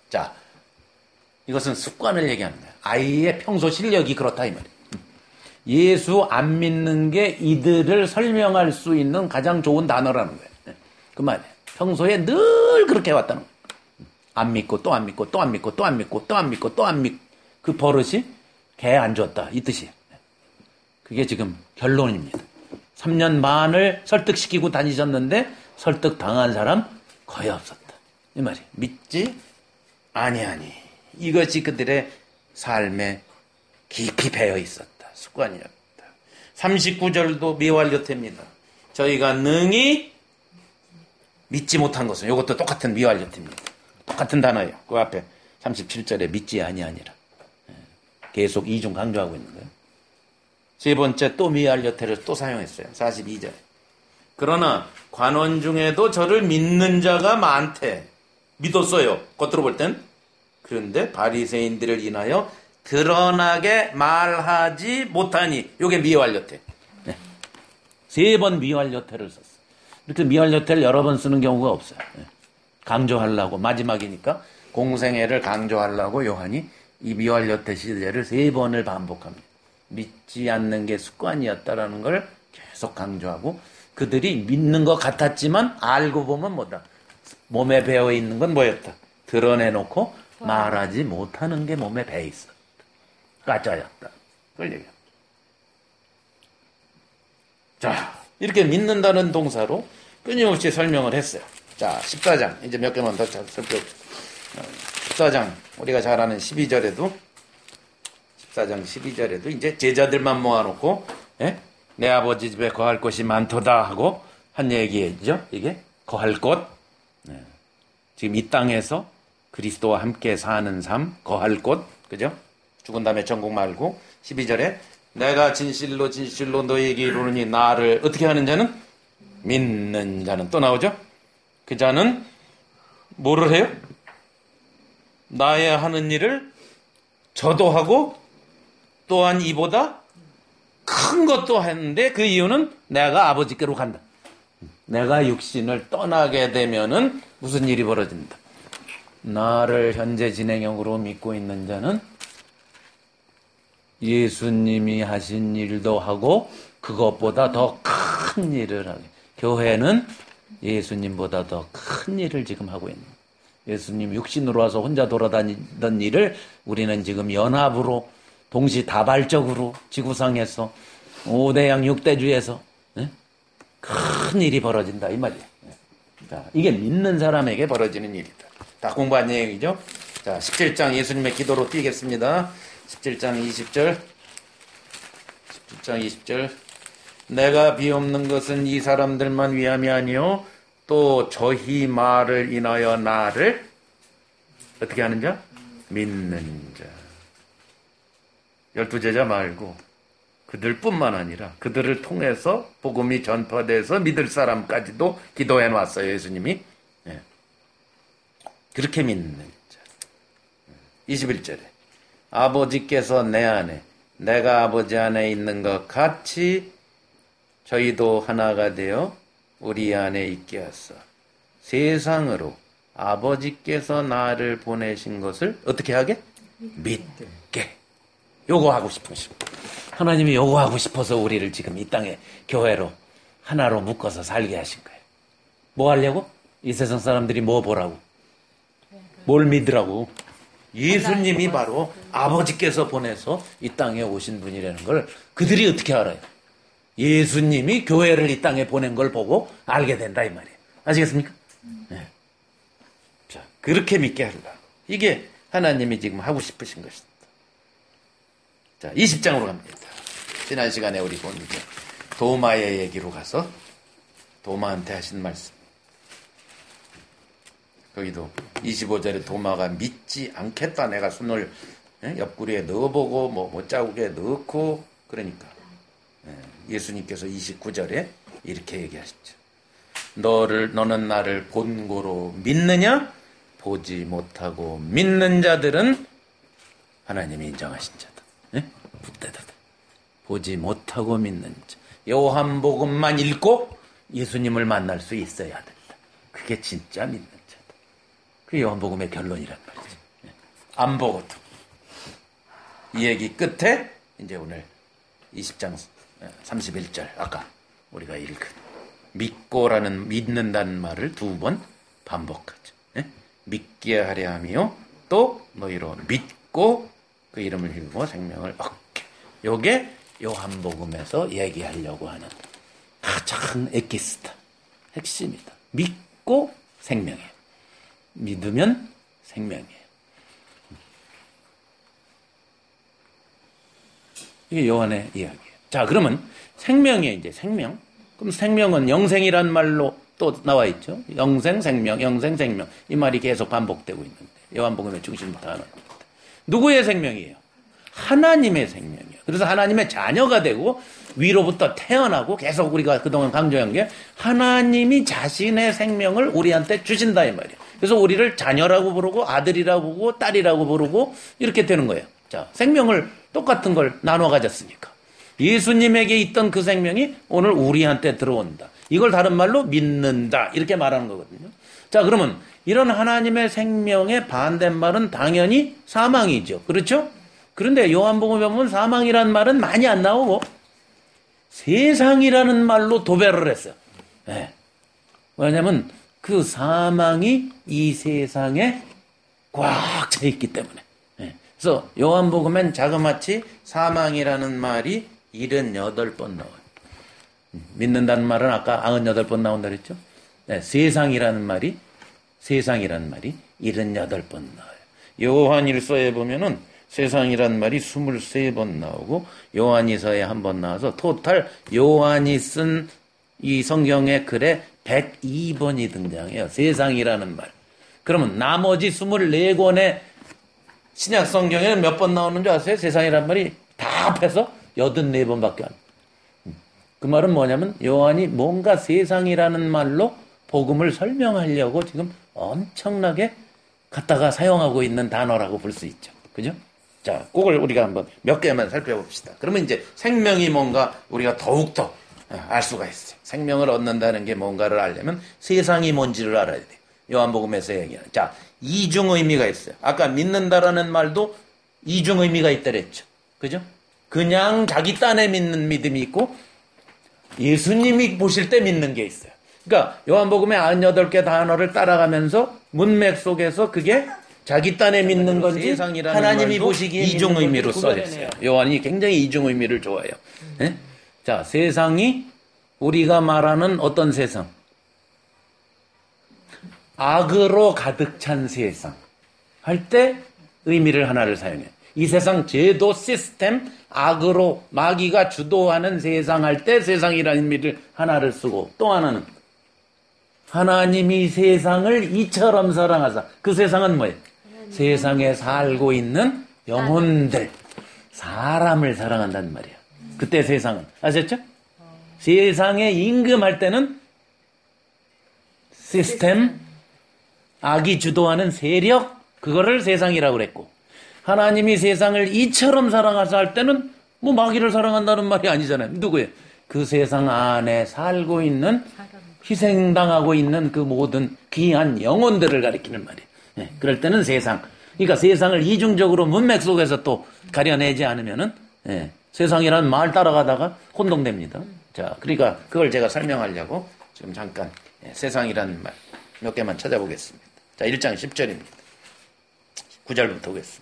자, 이것은 습관을 얘기하는 거야. 아이의 평소 실력이 그렇다 이 말이야. 예수 안 믿는 게 이들을 설명할 수 있는 가장 좋은 단어라는 거야. 그 말이야. 평소에 늘 그렇게 해왔다는 거야. 안 믿고 또 안 믿고 또 안 믿고 또 안 믿고 또 안 믿고 또 안 믿고 그 버릇이 개 안 줬다 이 뜻이야. 그게 지금 결론입니다. 삼 년 반을 설득시키고 다니셨는데 설득 당한 사람 거의 없었다. 이 말이야. 믿지 아니하니. 이것이 그들의 삶에 깊이 배어 있었다. 습관이었다. 삼십구 절도 미완료태입니다. 저희가 능히 믿지 못한 것은 이것도 똑같은 미완료태입니다. 똑같은 단어예요. 그 앞에 삼십칠 절에 믿지 아니하니라. 계속 이중 강조하고 있는 거예요. 세 번째 또 미완료태를 또 사용했어요. 사십이 절에. 그러나 관원 중에도 저를 믿는 자가 많대. 믿었어요. 겉으로 볼 땐. 그런데 바리새인들을 인하여 드러나게 말하지 못하니. 이게 미완료태. 네. 세 번 미완료태를 썼어요. 이렇게 미완료태를 여러 번 쓰는 경우가 없어요. 네. 강조하려고 마지막이니까 공생애를 강조하려고 요한이 이 미완료태 시제를 세 번을 반복합니다. 믿지 않는 게 습관이었다라는 걸 계속 강조하고 그들이 믿는 것 같았지만 알고 보면 뭐다. 몸에 배어 있는 건 뭐였다. 드러내놓고 말하지 못하는 게 몸에 배어 있었다. 가짜였다. 그걸 얘기합니다. 자, 이렇게 믿는다는 동사로 끊임없이 설명을 했어요. 자, 십사 장. 이제 몇 개만 더 살펴봅시다. 십사 장. 우리가 잘 아는 십이 절에도 십사 장 십이 절에도 이제 제자들만 모아놓고 예? 내 아버지 집에 거할 곳이 많도다 하고 한 얘기죠. 이게 거할 곳. 네. 지금 이 땅에서 그리스도와 함께 사는 삶, 거할 곳. 그죠? 죽은 다음에 천국 말고 십이 절에 내가 진실로 진실로 너희에게 이르노니 나를 어떻게 하는 자는? 믿는 자는 또 나오죠? 그 자는 뭐를 해요? 나의 하는 일을 저도 하고 또한 이보다 큰 것도 했는데 그 이유는 내가 아버지께로 간다. 내가 육신을 떠나게 되면은 무슨 일이 벌어진다. 나를 현재 진행형으로 믿고 있는 자는 예수님이 하신 일도 하고 그것보다 더 큰 일을 하게. 교회는 예수님보다 더 큰 일을 지금 하고 있는. 예수님 육신으로 와서 혼자 돌아다니던 일을 우리는 지금 연합으로 동시다발적으로 지구상에서 오대양 육대주에서 네? 큰 일이 벌어진다 이 말이에요. 자, 이게 믿는 사람에게 벌어지는 일이다. 다 공부한 얘기죠. 자, 십칠 장 예수님의 기도로 뛰겠습니다. 십칠 장 이십 절 십칠 장 이십 절 내가 비옵는 것은 이 사람들만 위함이 아니요 또 저희 말을 인하여 나를 어떻게 하는 자? 믿는 자. 열두 제자 말고 그들뿐만 아니라 그들을 통해서 복음이 전파돼서 믿을 사람까지도 기도해 놨어요. 예수님이. 네. 그렇게 믿는 자. 이십일 절에 아버지께서 내 안에 내가 아버지 안에 있는 것 같이 저희도 하나가 되어 우리 안에 있게 하사 세상으로 아버지께서 나를 보내신 것을 어떻게 하게? 믿게. 요거 하고 싶으시고 하나님이 요거 하고 싶어서 우리를 지금 이 땅에 교회로 하나로 묶어서 살게 하신 거예요. 뭐 하려고? 이 세상 사람들이 뭐 보라고? 뭘 믿으라고? 예수님이 바로 아버지께서 보내서 이 땅에 오신 분이라는 걸 그들이 어떻게 알아요? 예수님이 교회를 이 땅에 보낸 걸 보고 알게 된다 이 말이에요. 아시겠습니까? 네. 자, 그렇게 믿게 하라. 이게 하나님이 지금 하고 싶으신 것입니다. 자, 이십 장으로 갑니다. 지난 시간에 우리 본 이제 도마의 얘기로 가서 도마한테 하신 말씀. 거기도 이십오 절에 도마가 믿지 않겠다. 내가 손을 옆구리에 넣어보고 뭐 못자국에 넣고 그러니까 예수님께서 이십구 절에 이렇게 얘기하셨죠. 너를 너는 나를 본고로 믿느냐? 보지 못하고 믿는 자들은 하나님이 인정하신 자다. 예? 붙대다. 보지 못하고 믿는 자. 요한복음만 읽고 예수님을 만날 수 있어야 된다. 그게 진짜 믿는 자다. 그게 요한복음의 결론이란 말이죠. 안 보고도. 이 얘기 끝에 이제 오늘 이십 장 삼십일 절 아까 우리가 읽은 믿고라는 믿는다는 말을 두 번 반복하죠. 예? 믿게 하려 하며 또 너희로 믿고 그 이름을 힘입어 생명을 얻게. 요게 요한복음에서 얘기하려고 하는 가장 에키스타 핵심이다. 믿고 생명이에요. 믿으면 생명이에요. 이게 요한의 이야기예요. 자, 그러면 생명이에요. 이제 생명. 그럼 생명은 영생이란 말로 또 나와 있죠. 영생, 생명, 영생, 생명. 이 말이 계속 반복되고 있는데 요한복음의 중심 단어입니다. 누구의 생명이에요? 하나님의 생명이에요. 그래서 하나님의 자녀가 되고 위로부터 태어나고 계속 우리가 그동안 강조한 게 하나님이 자신의 생명을 우리한테 주신다 이 말이에요. 그래서 우리를 자녀라고 부르고 아들이라고 부르고 딸이라고 부르고 이렇게 되는 거예요. 자, 생명을 똑같은 걸 나눠 가졌으니까. 예수님에게 있던 그 생명이 오늘 우리한테 들어온다. 이걸 다른 말로 믿는다. 이렇게 말하는 거거든요. 자, 그러면 이런 하나님의 생명의 반대말은 당연히 사망이죠. 그렇죠? 그런데 요한복음에 보면 사망이라는 말은 많이 안 나오고 세상이라는 말로 도배를 했어요. 네. 왜냐하면 그 사망이 이 세상에 꽉 차 있기 때문에. 네. 그래서 요한복음엔 자그마치 사망이라는 말이 칠십팔 번 나와요. 믿는다는 말은 아까 구십팔 번 나온다 그랬죠? 네. 세상이라는 말이 세상이라는 말이 칠십팔 번 나와요. 요한일서에 보면은 세상이란 말이 이십삼 번 나오고 요한이서에 한 번 나와서 토탈 요한이 쓴 이 성경의 글에 백이 번이 등장해요. 세상이라는 말. 그러면 나머지 이십사 권의 신약 성경에는 몇 번 나오는 줄 아세요? 세상이란 말이 다 합해서 팔십사 번밖에 안. 그 말은 뭐냐면 요한이 뭔가 세상이라는 말로 복음을 설명하려고 지금 엄청나게 갖다가 사용하고 있는 단어라고 볼 수 있죠. 그죠? 자, 그걸 우리가 한번 몇 개만 살펴봅시다. 그러면 이제 생명이 뭔가 우리가 더욱더 알 수가 있어요. 생명을 얻는다는 게 뭔가를 알려면 세상이 뭔지를 알아야 돼요. 요한복음에서 얘기하는. 자, 이중 의미가 있어요. 아까 믿는다라는 말도 이중 의미가 있다랬죠. 그죠? 그냥 자기 딴에 믿는 믿음이 있고 예수님이 보실 때 믿는 게 있어요. 그러니까 요한복음의 구십팔 개 단어를 따라가면서 문맥 속에서 그게 자기 딴에 믿는 건지 하나님이 보시기에 이중 의미로 써있어요. 요한이 굉장히 이중 의미를 좋아해요. 네? 자, 세상이 우리가 말하는 어떤 세상? 악으로 가득 찬 세상 할 때 의미를 하나를 사용해요. 이 세상 제도 시스템 악으로 마귀가 주도하는 세상 할 때 세상이라는 의미를 하나를 쓰고 또 하나는 하나님이 세상을 이처럼 사랑하사. 그 세상은 뭐예요? 세상에 살고 있는 영혼들, 사람을 사랑한다는 말이에요. 그때 세상은. 아셨죠? 세상에 임금할 때는 시스템, 악이 주도하는 세력, 그거를 세상이라고 그랬고, 하나님이 세상을 이처럼 사랑하사 할 때는 뭐 마귀를 사랑한다는 말이 아니잖아요. 누구예요? 그 세상 안에 살고 있는, 희생당하고 있는 그 모든 귀한 영혼들을 가리키는 말이에요. 네, 그럴 때는 세상. 그러니까 세상을 이중적으로 문맥 속에서 또 가려내지 않으면은, 네, 세상이라는 말 따라가다가 혼동됩니다. 자, 그러니까 그걸 제가 설명하려고 지금 잠깐, 네, 세상이라는 말 몇 개만 찾아보겠습니다. 자, 일 장 십 절입니다. 구 절부터 보겠습니다.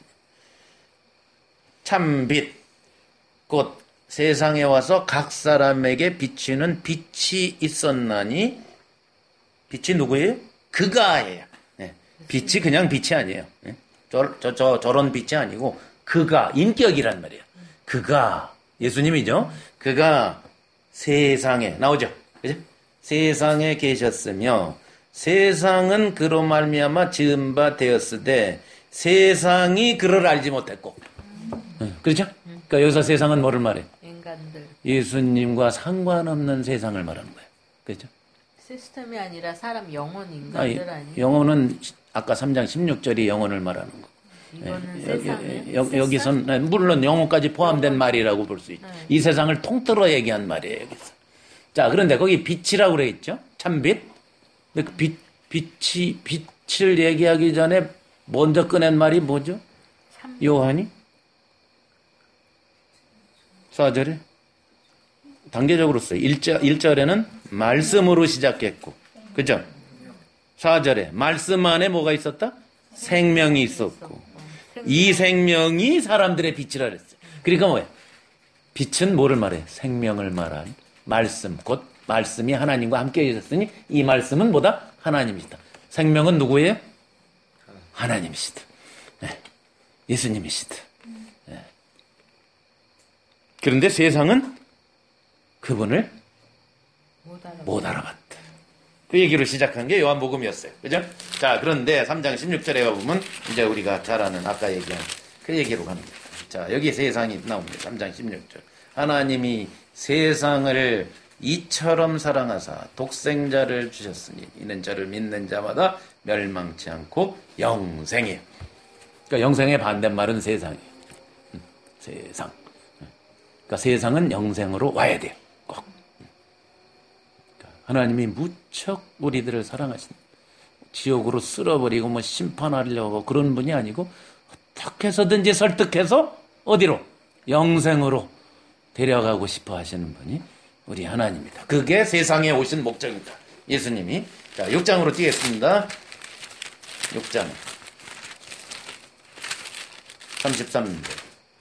참 빛, 곧 세상에 와서 각 사람에게 비치는 빛이 있었나니, 빛이 누구예요? 그가예요. 네. 빛이 그냥 빛이 아니에요. 네. 저, 저, 저, 저런 빛이 아니고, 그가, 인격이란 말이에요. 그가, 예수님이죠? 그가 세상에, 나오죠? 그죠? 세상에 계셨으며, 세상은 그로 말미암아 지은 바 되었으되, 세상이 그를 알지 못했고. 네. 그렇죠? 그러니까 여기서 세상은 뭐를 말해요? 인간들. 예수님과 상관없는 세상을 말하는 거예요. 그렇죠? 시스템이 아니라 사람 영혼 인간들 아니, 아니에요? 영혼은 아까 삼 장 십육 절이 영혼을 말하는 거. 이거는 예, 세상에? 여, 여기선 네, 물론 영혼까지 포함된 영혼. 말이라고 볼 수 있죠. 네. 이 세상을 통틀어 얘기한 말이에요. 여기서. 자, 그런데 거기 빛이라고 그래 있죠. 참빛. 근데 그 빛, 빛이 빛을 얘기하기 전에 먼저 꺼낸 말이 뭐죠? 삼 요한이? 사 절에? 단계적으로 써요. 일 절, 일 절에는 말씀으로 시작했고, 그죠? 사 절에 말씀 안에 뭐가 있었다? 생명이 있었고, 이 생명이 사람들의 빛이라 그랬어요. 그러니까 뭐예요? 빛은 뭐를 말해? 생명을 말한 말씀, 곧 말씀이 하나님과 함께 있었으니 이 말씀은 뭐다? 하나님이시다. 생명은 누구예요? 하나님이시다. 네. 예수님이시다. 네. 그런데 세상은 그분을 못 알아봤다. 못 알아봤다. 그 얘기로 시작한 게 요한복음이었어요. 그죠? 자, 그런데 삼 장 십육 절에 가보면 이제 우리가 잘 아는 아까 얘기한 그 얘기로 갑니다. 자, 여기 세상이 나옵니다. 삼 장 십육 절. 하나님이 세상을 이처럼 사랑하사 독생자를 주셨으니 이는 저를 믿는 자마다 멸망치 않고 영생이에요. 그러니까 영생의 반대말은 세상이에요. 음, 세상. 그러니까 세상은 영생으로 와야 돼요. 꼭. 그러니까 하나님이 무척 우리들을 사랑하신, 지옥으로 쓸어버리고 뭐 심판하려고 그런 분이 아니고 어떻게 해서든지 설득해서 어디로? 영생으로 데려가고 싶어 하시는 분이 우리 하나님입니다. 그게 세상에 오신 목적입니다. 예수님이. 자, 육 장으로 뛰겠습니다. 육 장. 삼십삼 절.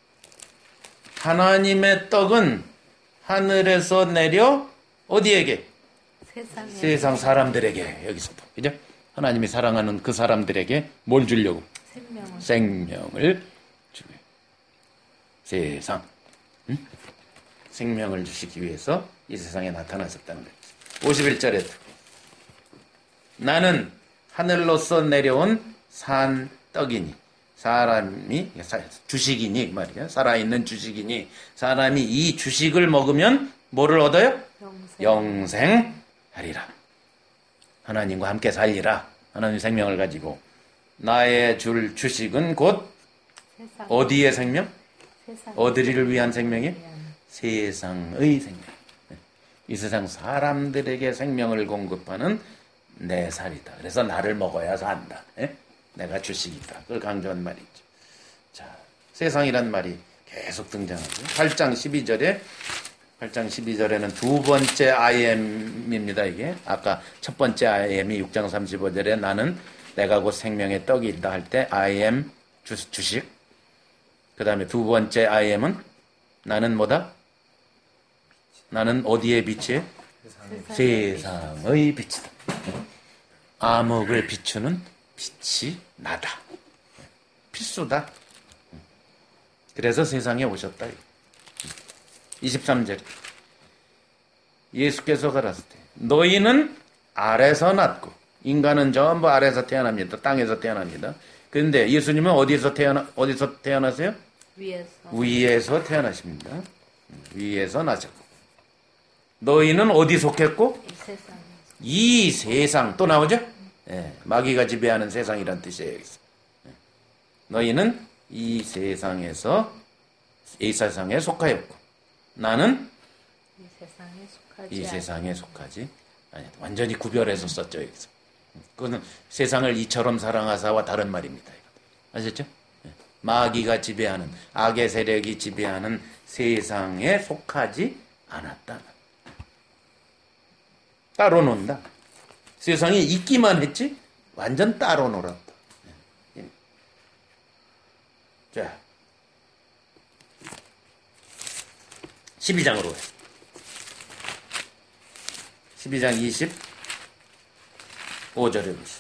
하나님의 떡은 하늘에서 내려 어디에게? 세상에 세상 사람들에게. 여기서도. 그죠? 하나님이 사랑하는 그 사람들에게 뭘 주려고? 생명을 생명을 주고. 세상. 응? 생명을 주시기 위해서 이 세상에 나타나셨다는 거죠. 오십일 절에도 나는 하늘로서 내려온 산 떡이니 사람이 주식이니 말이야. 살아있는 주식이니 사람이 이 주식을 먹으면 뭐를 얻어요? 영생. 영생하리라. 하나님과 함께 살리라. 하나님 생명을 가지고 나의 줄 주식은 곧 세상. 어디의 생명? 세상. 어디를 위한 생명이에요? 세상의 생명. 이 세상 사람들에게 생명을 공급하는 내 살이다. 그래서 나를 먹어야 산다. 예? 내가 주식이다. 그걸 강조한 말이죠. 자, 세상이란 말이 계속 등장하죠. 팔 장 십이 절에 팔 장 십이 절에는 두 번째 아이엠입니다. 이게 아까 첫 번째 아이엠이 육 장 삼십오 절에 나는 내가 곧 생명의 떡이 있다 할 때 아이엠 주, 주식. 그 다음에 두 번째 아이엠은 나는 뭐다? 나는 어디의 빛이에요? 세상의, 세상의 빛이다. 암흑을 비추는 빛이 나다. 필수다. 그래서 세상에 오셨다. 이십삼 절. 예수께서 가라사대 너희는 아래서 났고 인간은 전부 아래서 태어납니다. 땅에서 태어납니다. 그런데 예수님은 어디서 태어나 어디서 태어나세요? 위에서. 위에서 태어나십니다. 위에서 나셨고 너희는 어디 속했고? 이 세상에. 이 세상 또 나오죠? 예, 마귀가 지배하는 세상이란 뜻이에요. 여기서. 예. 너희는 이 세상에서 이 세상에 속하였고 나는 이 세상에 속하지. 이 세상에 속하지 아니 완전히 구별해서 썼죠. 여기서. 그거는 세상을 이처럼 사랑하사와 다른 말입니다. 아셨죠? 예. 마귀가 지배하는 악의 세력이 지배하는 세상에 속하지 않았다. 따로 논다. 세상에 있기만 했지 완전 따로 놀았다. 자, 십이 장으로 가요. 십이 장 이십오 절에 보시죠.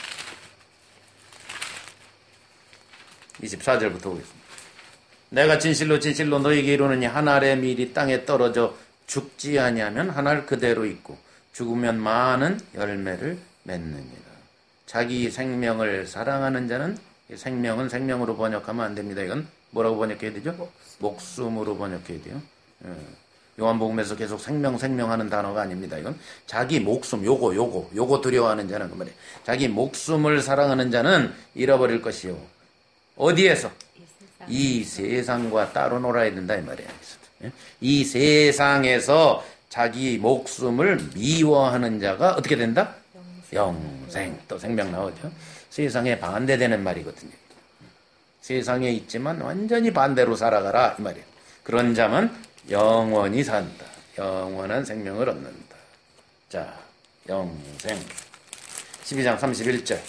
이십사 절부터 보겠습니다. 내가 진실로 진실로 너희에게 이르노니 한 알의 밀이 땅에 떨어져 죽지 아니하면 한 알 그대로 있고 죽으면 많은 열매를 맺느니라. 자기 생명을 사랑하는 자는 생명은 생명으로 번역하면 안 됩니다. 이건 뭐라고 번역해야 되죠? 목숨. 목숨으로 번역해야 돼요. 예. 요한복음에서 계속 생명 생명하는 단어가 아닙니다. 이건 자기 목숨 요거 요거 요거 두려워하는 자는 그 말이에요. 자기 목숨을 사랑하는 자는 잃어버릴 것이요. 어디에서? 이, 세상. 이 세상과 따로 놀아야 된다 이 말이에요. 예? 이 세상에서 자기 목숨을 미워하는 자가 어떻게 된다? 영생. 영생. 또 생명 나오죠. 세상에 반대되는 말이거든요. 세상에 있지만 완전히 반대로 살아가라 이 말이에요. 그런 자만 영원히 산다. 영원한 생명을 얻는다. 자, 영생. 십이 장 삼십일 절.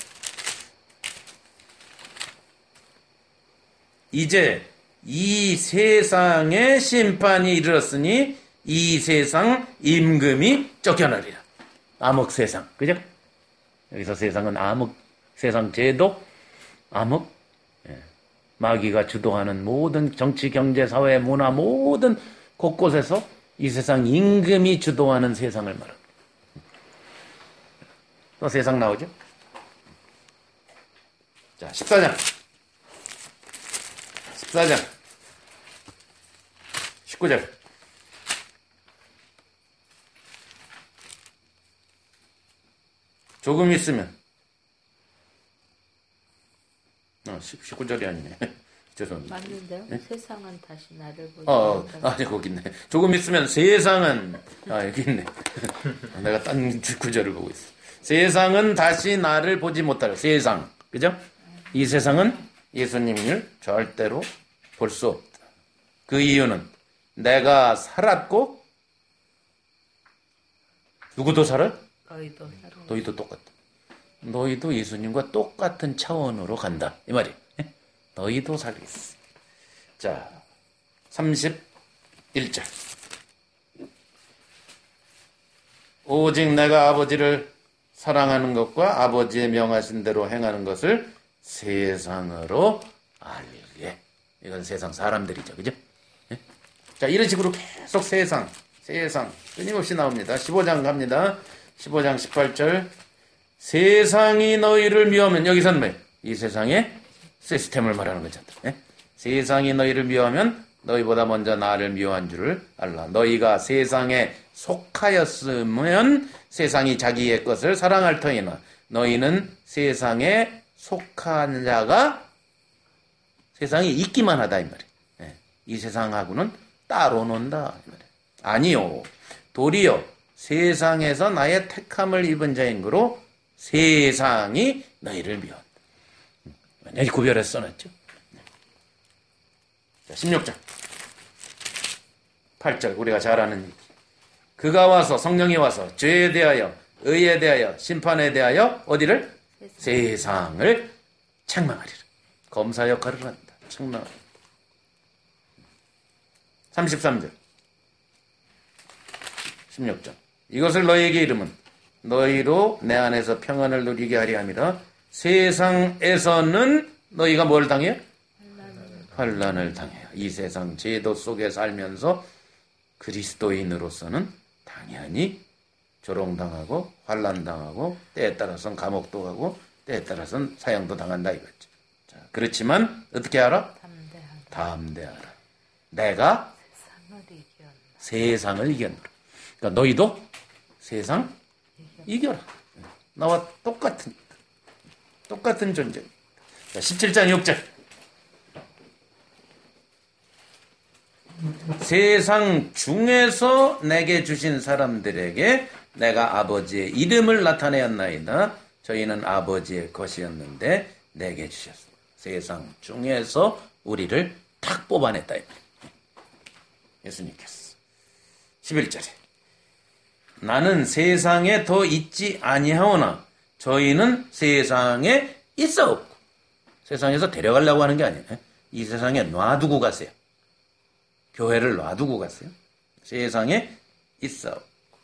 이제 이 세상의 심판이 이르렀으니 이 세상 임금이 쫓겨나리라. 암흑 세상. 그죠? 여기서 세상은 암흑 세상 제도, 암흑, 예. 마귀가 주도하는 모든 정치, 경제, 사회, 문화 모든 곳곳에서 이 세상 임금이 주도하는 세상을 말합니다. 또 세상 나오죠? 자, 십사 장. 십사 장. 십구 절. 조금 있으면, 어, 십구 절이 아니네. 죄송합니다. 맞는데요? 네? 세상은 다시 나를 보지 어, 못하고. 아, 네, 거기 있네. 조금 있으면 세상은, 아, 여기 있네. 내가 딴 구절을 보고 있어. 세상은 다시 나를 보지 못할 세상. 그죠? 이 세상은 예수님을 절대로 볼 수 없다. 그 이유는 내가 살았고, 누구도 살아? 너희도 살아. 너희도 똑같다. 너희도 예수님과 똑같은 차원으로 간다. 이 말이에요. 너희도 살겠어. 자, 삼십일 절. 오직 내가 아버지를 사랑하는 것과 아버지의 명하신 대로 행하는 것을 세상으로 알게. 이건 세상 사람들이죠. 그죠? 예? 자, 이런 식으로 계속 세상, 세상, 끊임없이 나옵니다. 십오 장 갑니다. 십오 장 십팔 절. 세상이 너희를 미워하면, 여기서는 뭐예요? 이 세상의 시스템을 말하는 거잖아. 예? 세상이 너희를 미워하면 너희보다 먼저 나를 미워한 줄을 알라. 너희가 세상에 속하였으면 세상이 자기의 것을 사랑할 터이나 너희는 세상에 속한 자가 세상에 있기만 하다 이 말이에요. 예. 이 세상하고는 따로 논다 이 말이에요. 아니요. 도리어 세상에서 나의 택함을 입은 자인 거로 세상이 너희를 미워한다. 완전히 구별해서 써놨죠. 자, 십육 장 팔 절 우리가 잘 아는 얘기. 그가 와서 성령이 와서 죄에 대하여 의에 대하여 심판에 대하여 어디를? 세상. 세상을 책망하리라. 검사 역할을 한다. 책망하리라. 삼십삼 절 십육 장 이것을 너희에게 이름은 너희로 내 안에서 평안을 누리게 하리 함이라. 세상에서는 너희가 뭘 당해요? 환난을 당해요. 이 세상 제도 속에 살면서 그리스도인으로서는 당연히 조롱당하고 환난당하고 때에 따라서는 감옥도 가고 때에 따라서는 사형도 당한다 이거죠. 자, 그렇지만 어떻게 알아? 담대하라. 담대하라. 내가 세상을 이겼나. 세상을 이겼노라. 그러니까 너희도 세상 이겨라. 나와 똑같은 똑같은 존재. 자, 십칠 장 육 절. 세상 중에서 내게 주신 사람들에게 내가 아버지의 이름을 나타내었나이다. 저희는 아버지의 것이었는데 내게 주셨어. 세상 중에서 우리를 탁 뽑아냈다. 예수님께서. 십일 절에 나는 세상에 더 있지 아니하오나 저희는 세상에 있어없고. 세상에서 데려가려고 하는 게 아니에요. 이 세상에 놔두고 가세요. 교회를 놔두고 갔어요. 세상에 있어.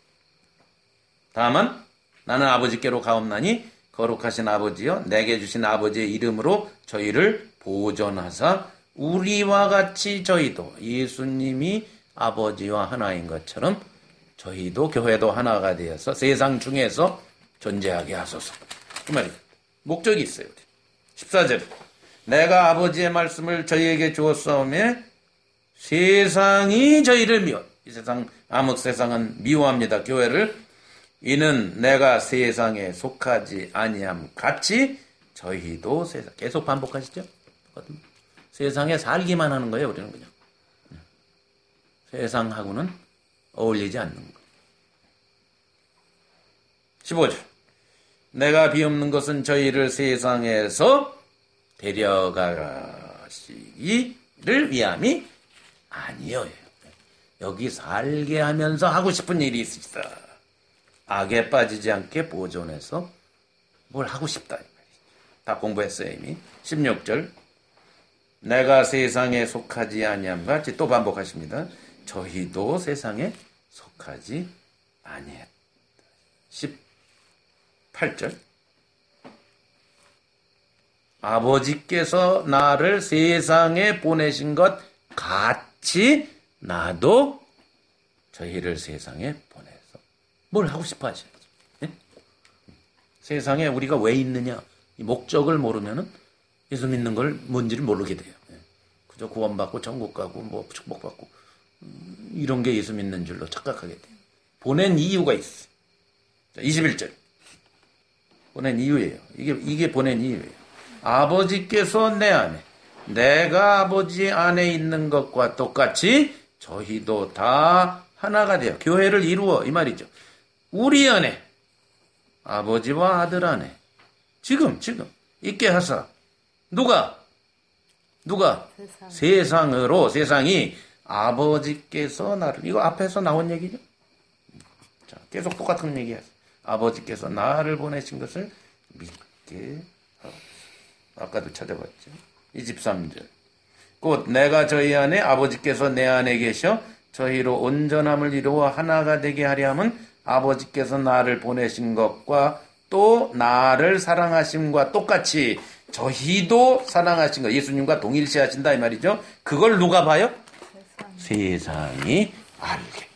다만 나는 아버지께로 가옵나니 거룩하신 아버지여 내게 주신 아버지의 이름으로 저희를 보존하사 우리와 같이 저희도 예수님이 아버지와 하나인 것처럼 저희도 교회도 하나가 되어서 세상 중에서 존재하게 하소서. 그 말이에요. 목적이 있어요. 십사 절 내가 아버지의 말씀을 저희에게 주었사오매 세상이 저희를 미워. 이 세상, 암흑 세상은 미워합니다. 교회를. 이는 내가 세상에 속하지 아니함 같이 저희도 세상. 계속 반복하시죠? 세상에 살기만 하는 거예요. 우리는 그냥. 세상하고는 어울리지 않는 거. 십오 절 내가 비옵는 것은 저희를 세상에서 데려가려 바치기를 위함이 아니요. 여기 살게 하면서 하고 싶은 일이 있으시다. 악에 빠지지 않게 보존해서 뭘 하고 싶다. 다 공부했어요 이미. 십육 절 내가 세상에 속하지 아니함과 같이 또 반복하십니다. 저희도 세상에 속하지 아니했다. 십팔 절 아버지께서 나를 세상에 보내신 것 같이 나도 저희를 세상에 보내서 뭘 하고 싶어 하셔야죠. 네? 세상에 우리가 왜 있느냐 이 목적을 모르면은 예수 믿는 걸 뭔지를 모르게 돼요. 네. 그저 구원받고 천국 가고 뭐 축복받고 음, 이런 게 예수 믿는 줄로 착각하게 돼요. 보낸 이유가 있어요. 자, 이십일 절 보낸 이유예요. 이게 이게 보낸 이유예요. 아버지께서 내 안에 내가 아버지 안에 있는 것과 똑같이 저희도 다 하나가 되어 교회를 이루어 이 말이죠. 우리 안에 아버지와 아들 안에 지금 지금 있게 하사 누가 누가 세상. 세상으로 세상이 아버지께서 나를 이거 앞에서 나온 얘기죠. 자, 계속 똑같은 얘기하세요. 아버지께서 나를 보내신 것을 믿게 하옵소서. 아까도 찾아봤죠. 이십삼 절 곧 내가 저희 안에 아버지께서 내 안에 계셔 저희로 온전함을 이루어 하나가 되게 하려 함은 아버지께서 나를 보내신 것과 또 나를 사랑하심과 똑같이 저희도 사랑하신 것 예수님과 동일시 하신다 이 말이죠. 그걸 누가 봐요? 세상. 세상이 알게.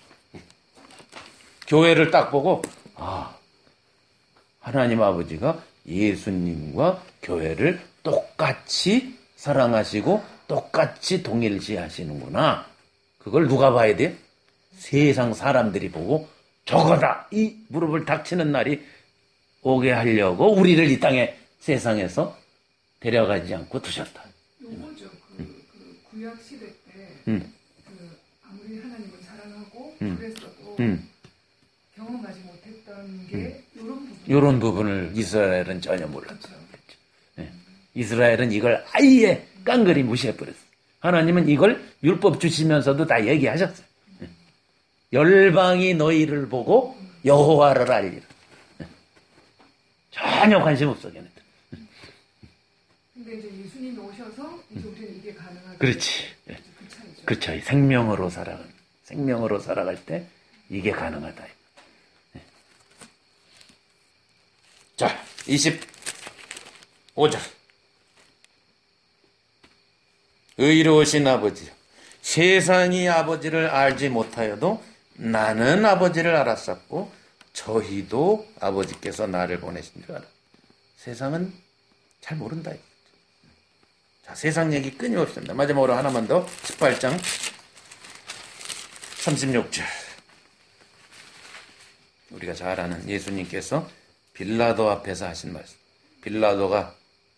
교회를 딱 보고 아 하나님 아버지가 예수님과 교회를 똑같이 사랑하시고 똑같이 동일시 하시는구나. 그걸 누가 봐야 돼요? 세상 사람들이 보고 저거다. 이 무릎을 닥치는 날이 오게 하려고 우리를 이 땅에 세상에서 데려가지 않고 두셨다. 요거죠. 그, 그 구약 시대 때 음. 그 아무리 하나님을 사랑하고 음. 그랬어도 음. 경험하지 못했던 게 이런 부분. 이런 부분을 이스라엘은 전혀 몰랐죠. 그렇죠. 네. 이스라엘은 이걸 아예 깡그리 무시해버렸어요. 하나님은 이걸 율법 주시면서도 다 얘기하셨어요. 네. 열방이 너희를 보고 여호와를 알리라. 네. 전혀 관심 없어 걔네들. 근데 이제 예수님이 오셔서 이제 우리는 이게 가능하게. 그렇지. 그 차이죠. 그렇죠. 생명으로 살아가 생명으로 살아갈 때 이게 가능하다. 네. 자, 이십오 절 의로우신 아버지 세상이 아버지를 알지 못하여도 나는 아버지를 알았었고 저희도 아버지께서 나를 보내신 줄 알아. 세상은 잘 모른다. 자, 세상 얘기 끊임없습니다. 마지막으로 하나만 더 십팔 장 삼십육 절 우리가 잘 아는 예수님께서 빌라도 앞에서 하신 말씀. 빌라도가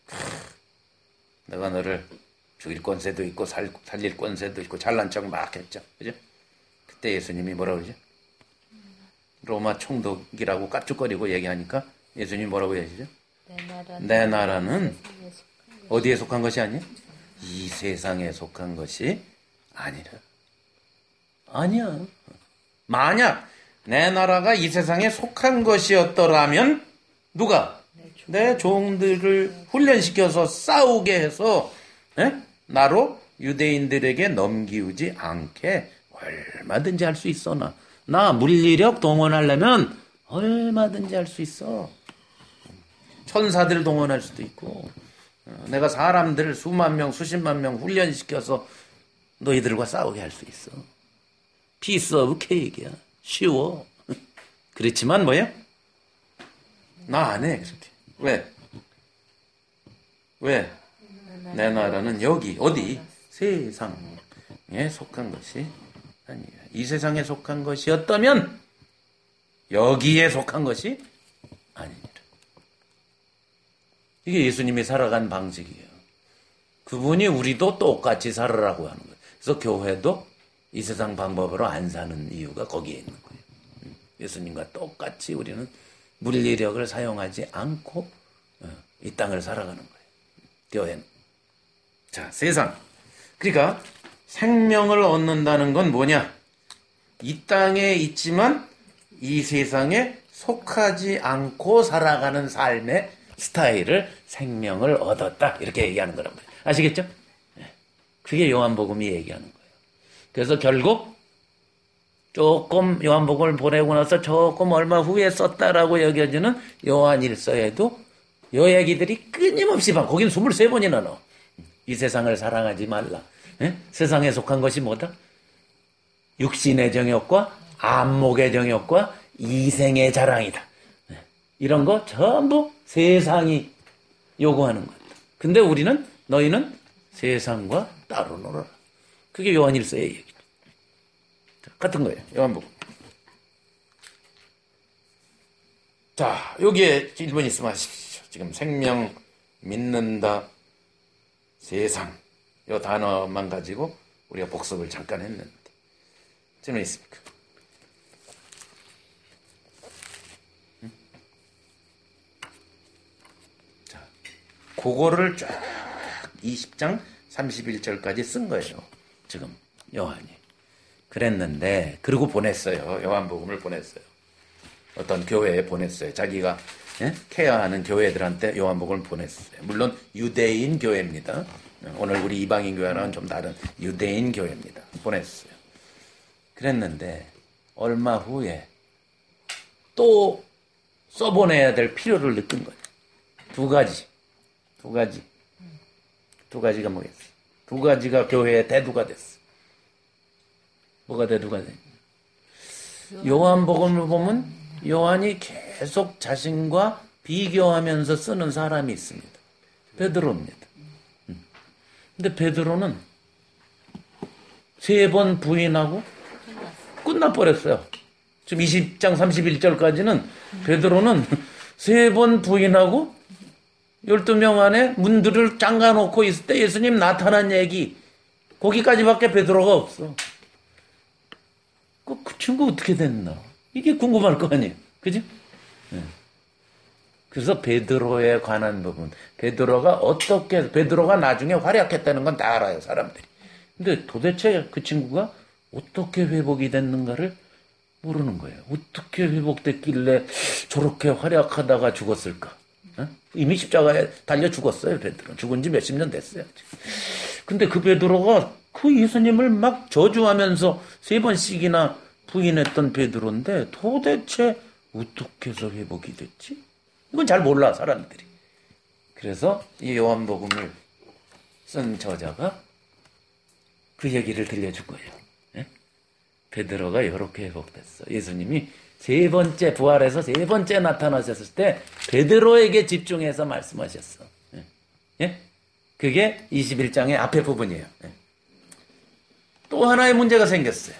내가 너를 죽일 권세도 있고 살, 살릴 권세도 있고 잘난 척 막 했죠. 그죠? 그때 예수님이 뭐라고 그러죠? 로마 총독이라고 깝죽거리고 얘기하니까 예수님이 뭐라고 얘기하시죠? 내 나라는, 내 나라는 세상에 속한 어디에 속한 것이 아니야? 이 세상에 속한 것이 아니라. 아니야. 만약 내 나라가 이 세상에 속한 것이었더라면 누가? 내 종들을 훈련시켜서 싸우게 해서 에? 나로 유대인들에게 넘기우지 않게 얼마든지 할 수 있어. 나. 나 물리력 동원하려면 얼마든지 할 수 있어. 천사들 동원할 수도 있고 내가 사람들 수만 명 수십만 명 훈련시켜서 너희들과 싸우게 할 수 있어. 피스 오브 케이크야. 쉬워. 그렇지만 뭐야? 나 안 해. 그렇게. 왜? 왜? 내 나라는 여기 어디? 세상에 속한 것이 아니야. 이 세상에 속한 것이었다면 여기에 속한 것이 아니니라. 이게 예수님이 살아간 방식이에요. 그분이 우리도 똑같이 살아라고 하는 거예요. 그래서 교회도 이 세상 방법으로 안 사는 이유가 거기에 있는 거예요. 예수님과 똑같이 우리는 물리력을 사용하지 않고 이 땅을 살아가는 거예요. 교회는. 자, 세상. 그러니까 생명을 얻는다는 건 뭐냐? 이 땅에 있지만 이 세상에 속하지 않고 살아가는 삶의 스타일을 생명을 얻었다. 이렇게 얘기하는 거란 말이에요. 아시겠죠? 그게 요한복음이 얘기하는 거예요. 그래서 결국 조금 요한복음을 보내고 나서 조금 얼마 후에 썼다라고 여겨지는 요한일서에도 요 얘기들이 끊임없이 봐. 거긴 이십삼 번이나 넣어. 이 세상을 사랑하지 말라. 에? 세상에 속한 것이 뭐다? 육신의 정욕과 안목의 정욕과 이생의 자랑이다. 에? 이런 거 전부 세상이 요구하는 거다. 근데 우리는 너희는 세상과 따로 놀아라. 그게 요한일서의 얘기죠. 같은 거예요. 요한복음. 자, 여기에 질문 있으면 하십시오. 지금 생명, 믿는다, 세상 이 단어만 가지고 우리가 복습을 잠깐 했는데 질문 있습니까? 응? 자, 그거를 쫙 이십 장 삼십일 절까지 쓴 거예요. 지금 요한이. 그랬는데 그리고 보냈어요. 요한복음을 보냈어요. 어떤 교회에 보냈어요. 자기가 예? 케어하는 교회들한테 요한복음을 보냈어요. 물론 유대인 교회입니다. 오늘 우리 이방인 교회랑은 좀 다른 유대인 교회입니다. 보냈어요. 그랬는데 얼마 후에 또 써보내야 될 필요를 느낀 거예요. 두 가지. 두 가지. 두 가지가 뭐겠어요? 두 가지가 교회의 대두가 됐어. 뭐가 대두가 됐냐? 요한복음을 보면 요한이 계속 자신과 비교하면서 쓰는 사람이 있습니다. 베드로입니다. 근데 베드로는 세 번 부인하고 끝나버렸어요. 지금 이십 장 삼십일 절까지는 베드로는 세 번 부인하고 열두 명 안에 문들을 잠가놓고 있을 때 예수님 나타난 얘기 거기까지밖에 베드로가 없어. 그, 그 친구 어떻게 됐나? 이게 궁금할 거 아니에요. 그죠? 네. 그래서 베드로에 관한 부분, 베드로가 어떻게, 베드로가 나중에 활약했다는 건 다 알아요, 사람들이. 근데 도대체 그 친구가 어떻게 회복이 됐는가를 모르는 거예요. 어떻게 회복됐길래 저렇게 활약하다가 죽었을까? 어? 이미 십자가에 달려 죽었어요, 베드로. 죽은 지 몇십 년 됐어요. 근데 그 베드로가 그 예수님을 막 저주하면서 세 번씩이나 부인했던 베드로인데 도대체 어떻게 해서 회복이 됐지? 이건 잘 몰라, 사람들이. 그래서 이 요한복음을 쓴 저자가 그 얘기를 들려준 거예요. 예? 베드로가 이렇게 회복됐어. 예수님이 세 번째 부활해서 세 번째 나타나셨을 때 베드로에게 집중해서 말씀하셨어. 예? 예? 그게 이십일 장의 앞에 부분이에요. 예? 또 하나의 문제가 생겼어요.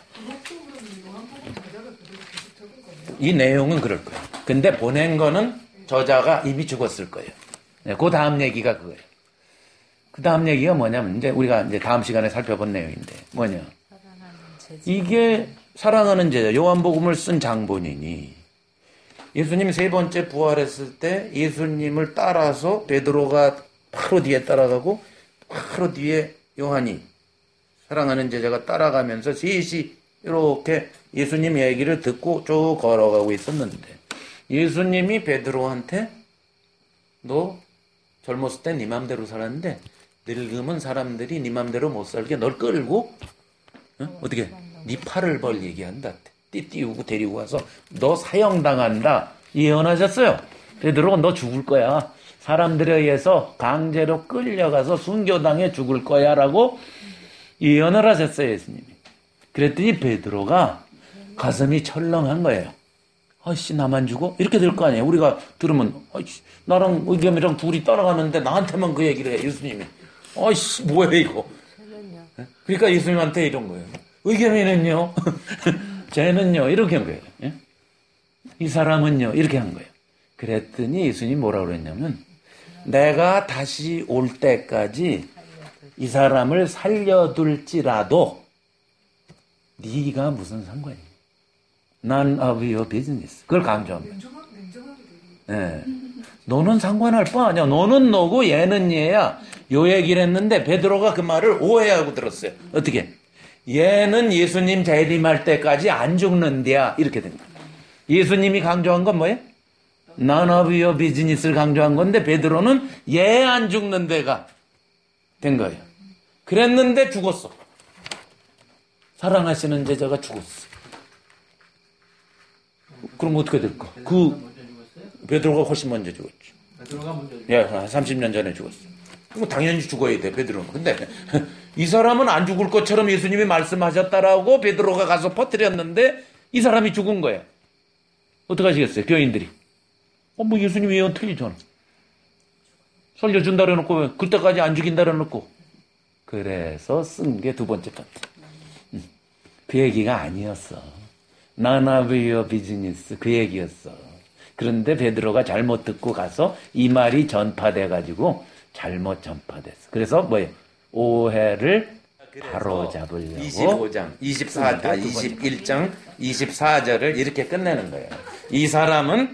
이 내용은 그럴 거예요. 근데 보낸 거는 저자가 이미 죽었을 거예요. 네, 그 다음 얘기가 그거예요. 그 다음 얘기가 뭐냐면, 이제 우리가 이제 다음 시간에 살펴본 내용인데, 뭐냐. 이게 사랑하는 제자, 요한복음을 쓴 장본인이 예수님 세 번째 부활했을 때 예수님을 따라서 베드로가 바로 뒤에 따라가고 바로 뒤에 요한이 사랑하는 제자가 따라가면서 셋이 이렇게 예수님 얘기를 듣고 쭉 걸어가고 있었는데 예수님이 베드로한테 너 젊었을 때 네 맘대로 살았는데 늙으면 사람들이 네 맘대로 못 살게 널 끌고 어? 어떻게 네 팔을 벌 얘기한다. 띠띠우고 데리고 와서 너 사형당한다. 예언하셨어요. 베드로가 너 죽을 거야. 사람들에 의해서 강제로 끌려가서 순교당해 죽을 거야 라고 예언을 하셨어요. 예수님이. 그랬더니 베드로가 가슴이 철렁한 거예요. 아이씨 나만 죽어? 이렇게 될 거 아니에요. 우리가 들으면 아이씨 나랑 의겸이랑 둘이 따라가는데 나한테만 그 얘기를 해. 예수님이. 아이씨 뭐야 이거. 그러니까 예수님한테 이런 거예요. 의겸이는요. 쟤는요. 이렇게 한 거예요. 예? 이 사람은요. 이렇게 한 거예요. 그랬더니 예수님이 뭐라고 그랬냐면 내가 다시 올 때까지 이 사람을 살려둘지라도 네가 무슨 상관이야. None of your business. 그걸 강조합니다. 냉정하게 냉정하게 네. 너는 상관할 바 아니야. 너는 너고 얘는 얘야. 요 얘기를 했는데 베드로가 그 말을 오해하고 들었어요. 어떻게? 얘는 예수님 재림할 때까지 안 죽는데야. 이렇게 된 거예요. 예수님이 강조한 건 뭐예요? None of your business를 강조한 건데 베드로는 얘 안 죽는 데가 된 거예요. 그랬는데 죽었어. 사랑하시는 제자가 죽었어. 그럼 어떻게 될까? 그 베드로가 훨씬 먼저 죽었죠. 베드로가 먼저 죽었죠. 예, 삼십 년 전에 죽었어. 그럼 당연히 죽어야 돼, 베드로는. 근데 이 사람은 안 죽을 것처럼 예수님이 말씀하셨다라고 베드로가 가서 퍼뜨렸는데 이 사람이 죽은 거예요. 어떻게 하시겠어요, 교인들이? 어, 뭐 예수님이 예언 틀리잖아. 살려준다 그래놓고 왜 그때까지 안 죽인다 그래놓고. 그래서 쓴 게 두 번째 파트. 음, 그 얘기가 아니었어. None of your business 그 얘기였어. 그런데 베드로가 잘못 듣고 가서 이 말이 전파돼가지고 잘못 전파됐어. 그래서 뭐예요? 오해를 바로 잡으려고 이십오 장, 이십사, 아, 이십일 장, 이십사 절을 이렇게 끝내는 거예요. 이 사람은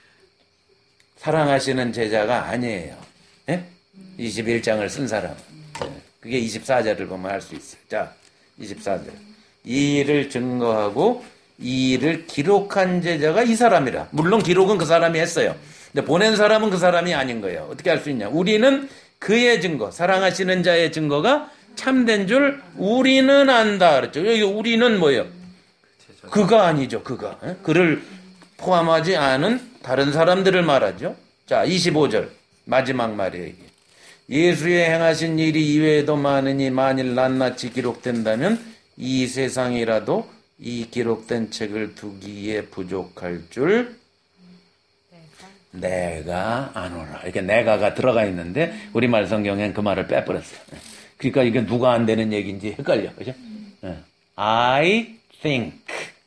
사랑하시는 제자가 아니에요. 예? 이십일 장을 쓴 사람. 그게 이십사 절을 보면 알 수 있어요. 자, 이십사 절. 이 일을 증거하고 이 일을 기록한 제자가 이 사람이라. 물론 기록은 그 사람이 했어요. 근데 보낸 사람은 그 사람이 아닌 거예요. 어떻게 알 수 있냐? 우리는 그의 증거, 사랑하시는 자의 증거가 참된 줄 우리는 안다. 그랬죠. 여기 우리는 뭐예요? 그가 아니죠. 그가. 그를 포함하지 않은 다른 사람들을 말하죠. 자, 이십오 절. 마지막 말이에요. 예수의 행하신 일이 이외에도 많으니 만일 낱낱이 기록된다면 이 세상이라도 이 기록된 책을 두기에 부족할 줄 내가 아노라. 이렇게 내가가 들어가 있는데 우리말 성경엔 그 말을 빼버렸어요. 그러니까 이게 누가 안 되는 얘기인지 헷갈려. 그죠? I think.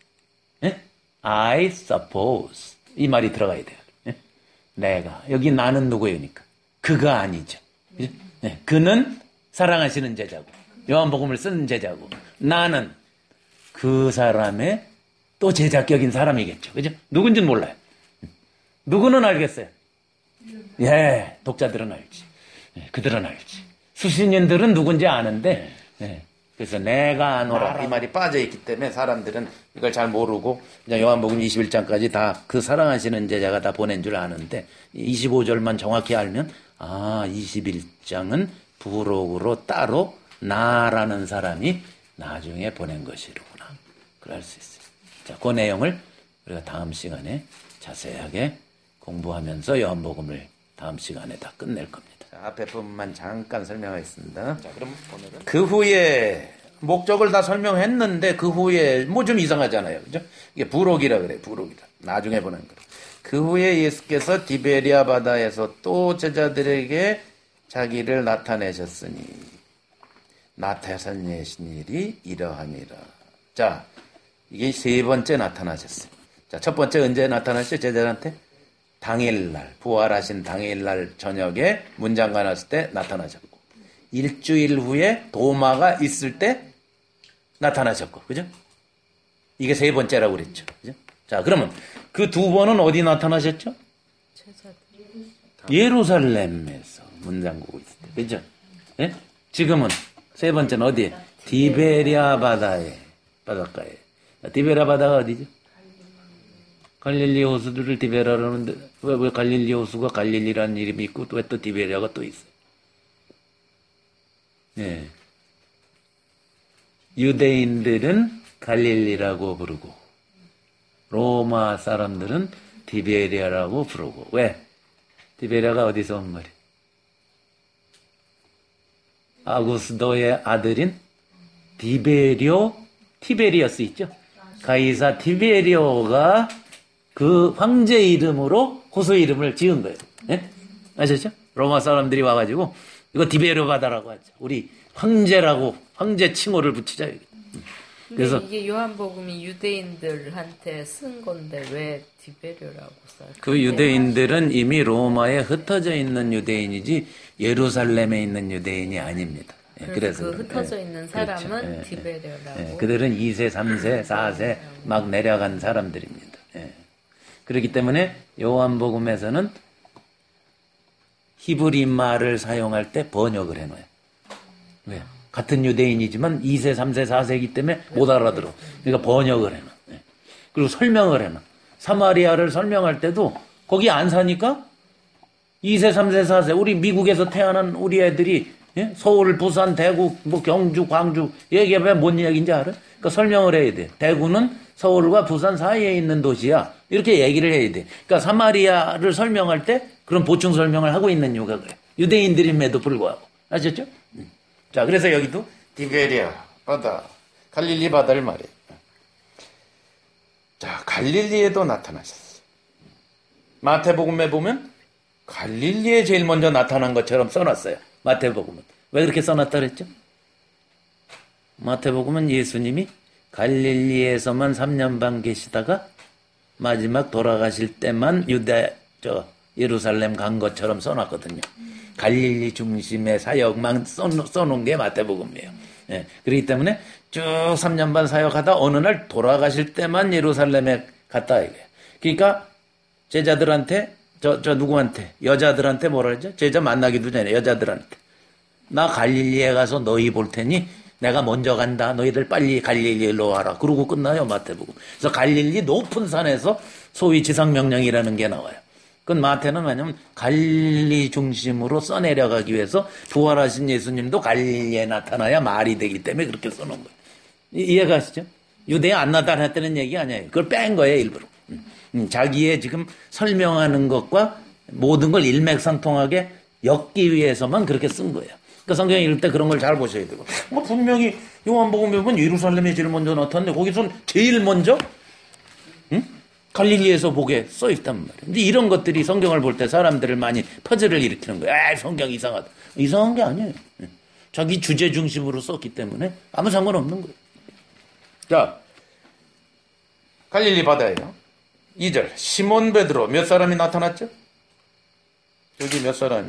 I suppose. 이 말이 들어가야 돼요. 내가. 여기 나는 누구예요니까? 그가 아니죠. 그죠? 그는 사랑하시는 제자고. 요한복음을 쓴 제자고. 나는 그 사람의 또 제자격인 사람이겠죠. 그죠? 누군지는 몰라요. 누구는 알겠어요? 예, 독자들은 알지. 예, 그들은 알지. 수신인들은 누군지 아는데, 예, 그래서 내가 아노라. 이 말이 빠져있기 때문에 사람들은 이걸 잘 모르고, 그냥 요한복음 이십일 장까지 다 그 사랑하시는 제자가 다 보낸 줄 아는데, 이십오 절만 정확히 알면, 아, 이십일 장은 부록으로 따로 나라는 사람이 나중에 보낸 것이로구나. 그럴 수 있어요. 자, 그 내용을 우리가 다음 시간에 자세하게 공부하면서 요한복음을 다음 시간에 다 끝낼 겁니다. 자, 앞에 부분만 잠깐 설명하겠습니다. 자, 그럼 오늘은 그 후에 목적을 다 설명했는데 그 후에 뭐 좀 이상하잖아요. 그죠? 이게 부록이라 그래. 부록이라. 나중에 보낸 거. 그 후에 예수께서 디베리아 바다에서 또 제자들에게 자기를 나타내셨으니 나타내신 일이 이러하니라. 자, 이게 세 번째 나타나셨어요. 자, 첫 번째 언제 나타났어요? 제자들한테? 당일날, 부활하신 당일날 저녁에 문장가 났을 때 나타나셨고, 일주일 후에 도마가 있을 때 나타나셨고, 그죠? 이게 세 번째라고 그랬죠. 그죠? 자, 그러면 그 두 번은 어디 나타나셨죠? 예루살렘에서 문장구고 있을 때, 그죠? 예? 지금은 세 번째는 어디에? 디베리아 바다에, 바닷가에. 디베리아 바다가 어디죠? 갈릴리 호수들을 디베라로 하는데 왜, 왜 갈릴리 호수가 갈릴리라는 이름이 있고 왜 또 디베리아가 또 있어요? 예. 유대인들은 갈릴리라고 부르고 로마 사람들은 디베리아라고 부르고 왜? 디베리아가 어디서 온 말이에요? 아구스도의 아들인 디베리오 티베리어스 있죠? 가이사 티베리오가 그 황제 이름으로 호수 이름을 지은 거예요. 네? 아셨죠? 로마 사람들이 와가지고 이거 디베리오 바다라고 하죠. 우리 황제라고 황제 칭호를 붙이자. 그래서 이게 요한복음이 유대인들한테 쓴 건데 왜 디베리오라고 써요? 그 유대인들은 이미 로마에 흩어져 있는 유대인이지 예루살렘에 있는 유대인이 아닙니다. 그래서, 그래서 그 흩어져 예. 있는 사람은 그렇죠. 예. 디베리오라고. 예. 그들은 이 세, 삼 세, 사 세 막 내려간 사람들입니다. 예. 그렇기 때문에 요한복음에서는 히브리 말을 사용할 때 번역을 해놔요. 왜? 같은 유대인이지만 이 세, 삼 세, 사 세이기 때문에 못 알아들어. 그러니까 번역을 해놔. 그리고 설명을 해놔. 사마리아를 설명할 때도 거기 안 사니까 이 세, 삼 세, 사 세 우리 미국에서 태어난 우리 애들이 예? 서울, 부산, 대구, 뭐 경주, 광주 얘기하면 뭔 이야기인지 알아? 그러니까 설명을 해야 돼. 대구는 서울과 부산 사이에 있는 도시야. 이렇게 얘기를 해야 돼. 그러니까 사마리아를 설명할 때 그런 보충 설명을 하고 있는 이유가 그래. 유대인들임에도 불구하고. 아셨죠? 자, 그래서 여기도 디베리아 바다, 갈릴리 바다를 말해요. 자, 갈릴리에도 나타나셨어요. 마태복음에 보면 갈릴리에 제일 먼저 나타난 것처럼 써놨어요. 마태복음은. 왜 그렇게 써놨다 그랬죠? 마태복음은 예수님이 갈릴리에서만 삼 년 반 계시다가 마지막 돌아가실 때만 유대, 저, 예루살렘 간 것처럼 써놨거든요. 갈릴리 중심의 사역만 써놓은 게 마태복음이에요. 예, 그렇기 때문에 쭉 삼 년 반 사역하다 어느 날 돌아가실 때만 예루살렘에 갔다 이거예요. 그러니까 제자들한테 저, 저 누구한테 여자들한테 뭐라 그러죠? 제자 만나기도 전에 여자들한테 나 갈릴리에 가서 너희 볼 테니 내가 먼저 간다. 너희들 빨리 갈릴리로 와라. 그러고 끝나요 마태복음. 그래서 갈릴리 높은 산에서 소위 지상명령이라는 게 나와요. 그건 마태는 왜냐면 갈릴리 중심으로 써내려가기 위해서 부활하신 예수님도 갈릴리에 나타나야 말이 되기 때문에 그렇게 써놓은 거예요. 이해가 가시죠? 유대에 안 나타났다는 얘기 아니에요. 그걸 뺀 거예요 일부러. 음, 자기의 지금 설명하는 것과 모든 걸 일맥상통하게 엮기 위해서만 그렇게 쓴 거예요. 그러니까 성경 읽을 때 그런 걸 잘 보셔야 되고. 뭐 분명히 요한복음에 보면 예루살렘에 제일 먼저 나타났는데 거기선 제일 먼저 응? 갈릴리에서 보게 써 있단 말이에요. 근데 이런 것들이 성경을 볼 때 사람들을 많이 퍼즐을 일으키는 거예요. 아, 성경 이상하다. 이상한 게 아니에요. 자기 주제 중심으로 썼기 때문에 아무 상관없는 거예요. 자, 갈릴리 바다예요. 이 절 시몬 베드로 몇 사람이 나타났죠? 여기 몇 사람이?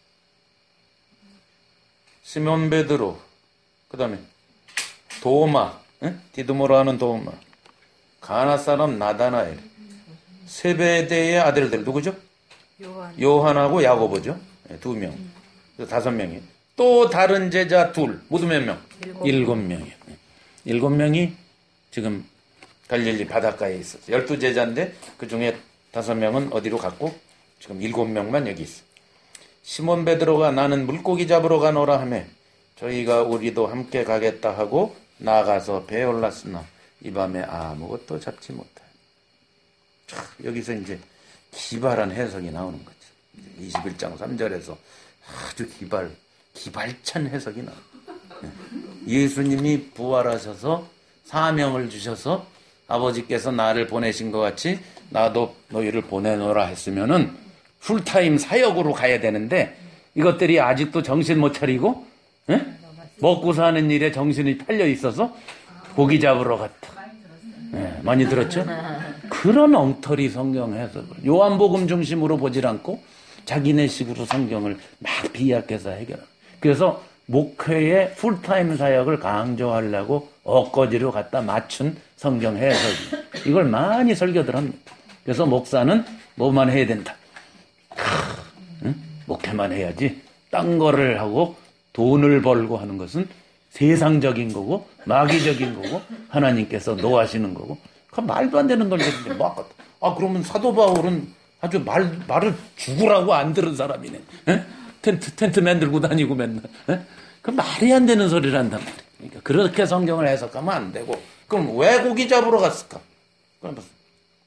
시몬 베드로, 그 다음에 도마, 응? 디두모라 하는 도마, 가나 사람 나다나엘, 세베대의 아들들 누구죠? 요한. 요한하고 야고보죠. 네, 두 명, 다섯 명이. 또 다른 제자 둘, 모두 몇 명? 일곱, 일곱 명이요. 일곱 명이 지금 갈릴리 바닷가에 있었어요. 열두 제자인데 그 중에 다섯 명은 어디로 갔고 지금 일곱 명만 여기 있어요. 시몬 베드로가 나는 물고기 잡으러 가노라 하며 저희가 우리도 함께 가겠다 하고 나가서 배에 올랐으나 이 밤에 아무것도 잡지 못하여. 참, 여기서 이제 기발한 해석이 나오는 거죠. 이십일 장 삼 절에서 아주 기발, 기발찬 해석이 나옵니다. 예수님이 부활하셔서 사명을 주셔서 아버지께서 나를 보내신 것 같이 나도 너희를 보내노라 했으면은 풀타임 사역으로 가야 되는데 이것들이 아직도 정신 못 차리고 에? 먹고 사는 일에 정신이 팔려 있어서 고기 잡으러 갔다. 네, 많이 들었죠? 그런 엉터리 성경 해석을 요한복음 중심으로 보질 않고 자기네식으로 성경을 막 비약해서 해결합니다. 그래서 목회의 풀타임 사역을 강조하려고 엇거지로 갖다 맞춘 성경 해석이 이걸 많이 설교들 합니다. 그래서 목사는 뭐만 해야 된다. 응? 목회만 해야지 딴 거를 하고 돈을 벌고 하는 것은 세상적인 거고 마귀적인 거고 하나님께서 노하시는 거고 그 말도 안 되는 논리인데 막, 아 그러면 사도 바울은 아주 말, 말을 죽으라고 안 들은 사람이네. 에? 텐트, 텐트 만들고 다니고 맨날. 에? 그 말이 안 되는 소리를 한단 말이에요. 그러니까 그렇게 성경을 해석하면 안 되고 그럼 왜 고기 잡으러 갔을까? 그럼 무슨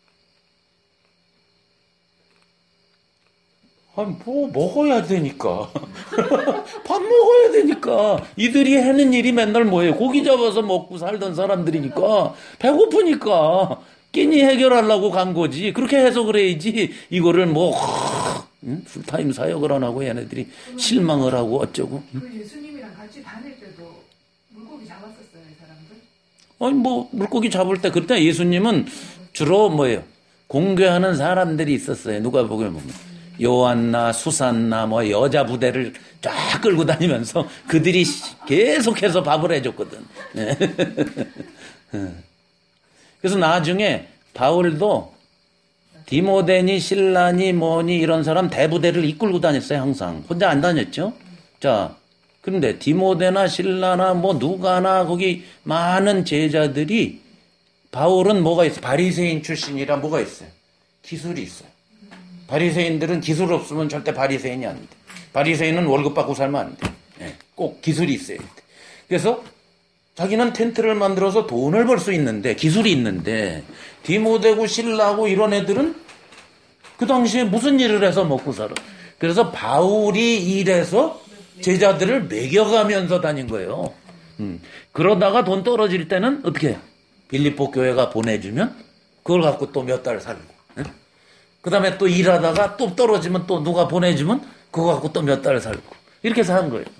아니, 뭐, 먹어야 되니까. 밥 먹어야 되니까. 이들이 하는 일이 맨날 뭐예요? 고기 잡아서 먹고 살던 사람들이니까. 배고프니까. 끼니 해결하려고 간 거지. 그렇게 해석을 해야지. 이거를 뭐, 응? 풀타임 사역을 안 하고 얘네들이 실망을 하고 어쩌고. 응? 그 예수님이랑 같이 다닐 때도 물고기 잡았었어요, 이 사람들? 아니, 뭐, 물고기 잡을 때, 그때 예수님은 주로 뭐예요? 공개하는 사람들이 있었어요. 누가 보면 보면. 요한나 수산나 뭐 여자 부대를 쫙 끌고 다니면서 그들이 계속해서 밥을 해줬거든. 그래서 나중에 바울도 디모데니 신라니 뭐니 이런 사람 대부대를 이끌고 다녔어요. 항상 혼자 안 다녔죠. 자, 그런데 디모데나 신라나 뭐 누가나 거기 많은 제자들이 바울은 뭐가 있어? 바리새인 출신이라 뭐가 있어요? 기술이 있어요. 바리새인들은 기술 없으면 절대 바리새인이 안 돼. 바리새인은 월급 받고 살면 안 돼. 예, 꼭 기술이 있어야 돼. 그래서 자기는 텐트를 만들어서 돈을 벌 수 있는데 기술이 있는데 디모데고 신라고 이런 애들은 그 당시에 무슨 일을 해서 먹고 살아. 그래서 바울이 일해서 제자들을 먹여가면서 다닌 거예요. 음. 그러다가 돈 떨어질 때는 어떻게 해요? 빌립보 교회가 보내주면 그걸 갖고 또 몇 달 살고. 예? 그 다음에 또 일하다가 또 떨어지면 또 누가 보내주면 그거 갖고 또 몇 달 살고. 이렇게 사는 거예요.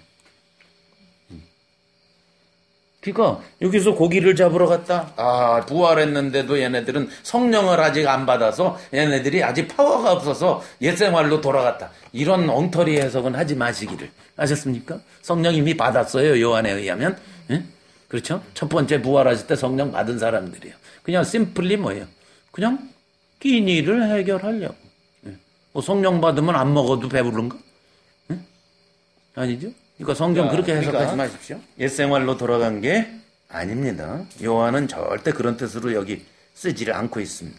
그러니까 여기서 고기를 잡으러 갔다. 아, 부활했는데도 얘네들은 성령을 아직 안 받아서 얘네들이 아직 파워가 없어서 옛생활로 돌아갔다. 이런 엉터리 해석은 하지 마시기를. 아셨습니까? 성령 이미 받았어요. 요한에 의하면. 예? 그렇죠? 첫 번째 부활하실 때 성령 받은 사람들이에요. 그냥 심플리 뭐예요? 그냥 끼니를 해결하려고. 예. 뭐 성령 받으면 안 먹어도 배부른가? 예? 아니죠? 그러니까 성경 그렇게 해석하지 그러니까 마십시오. 옛생활로 돌아간 게 아닙니다. 요한은 절대 그런 뜻으로 여기 쓰지를 않고 있습니다.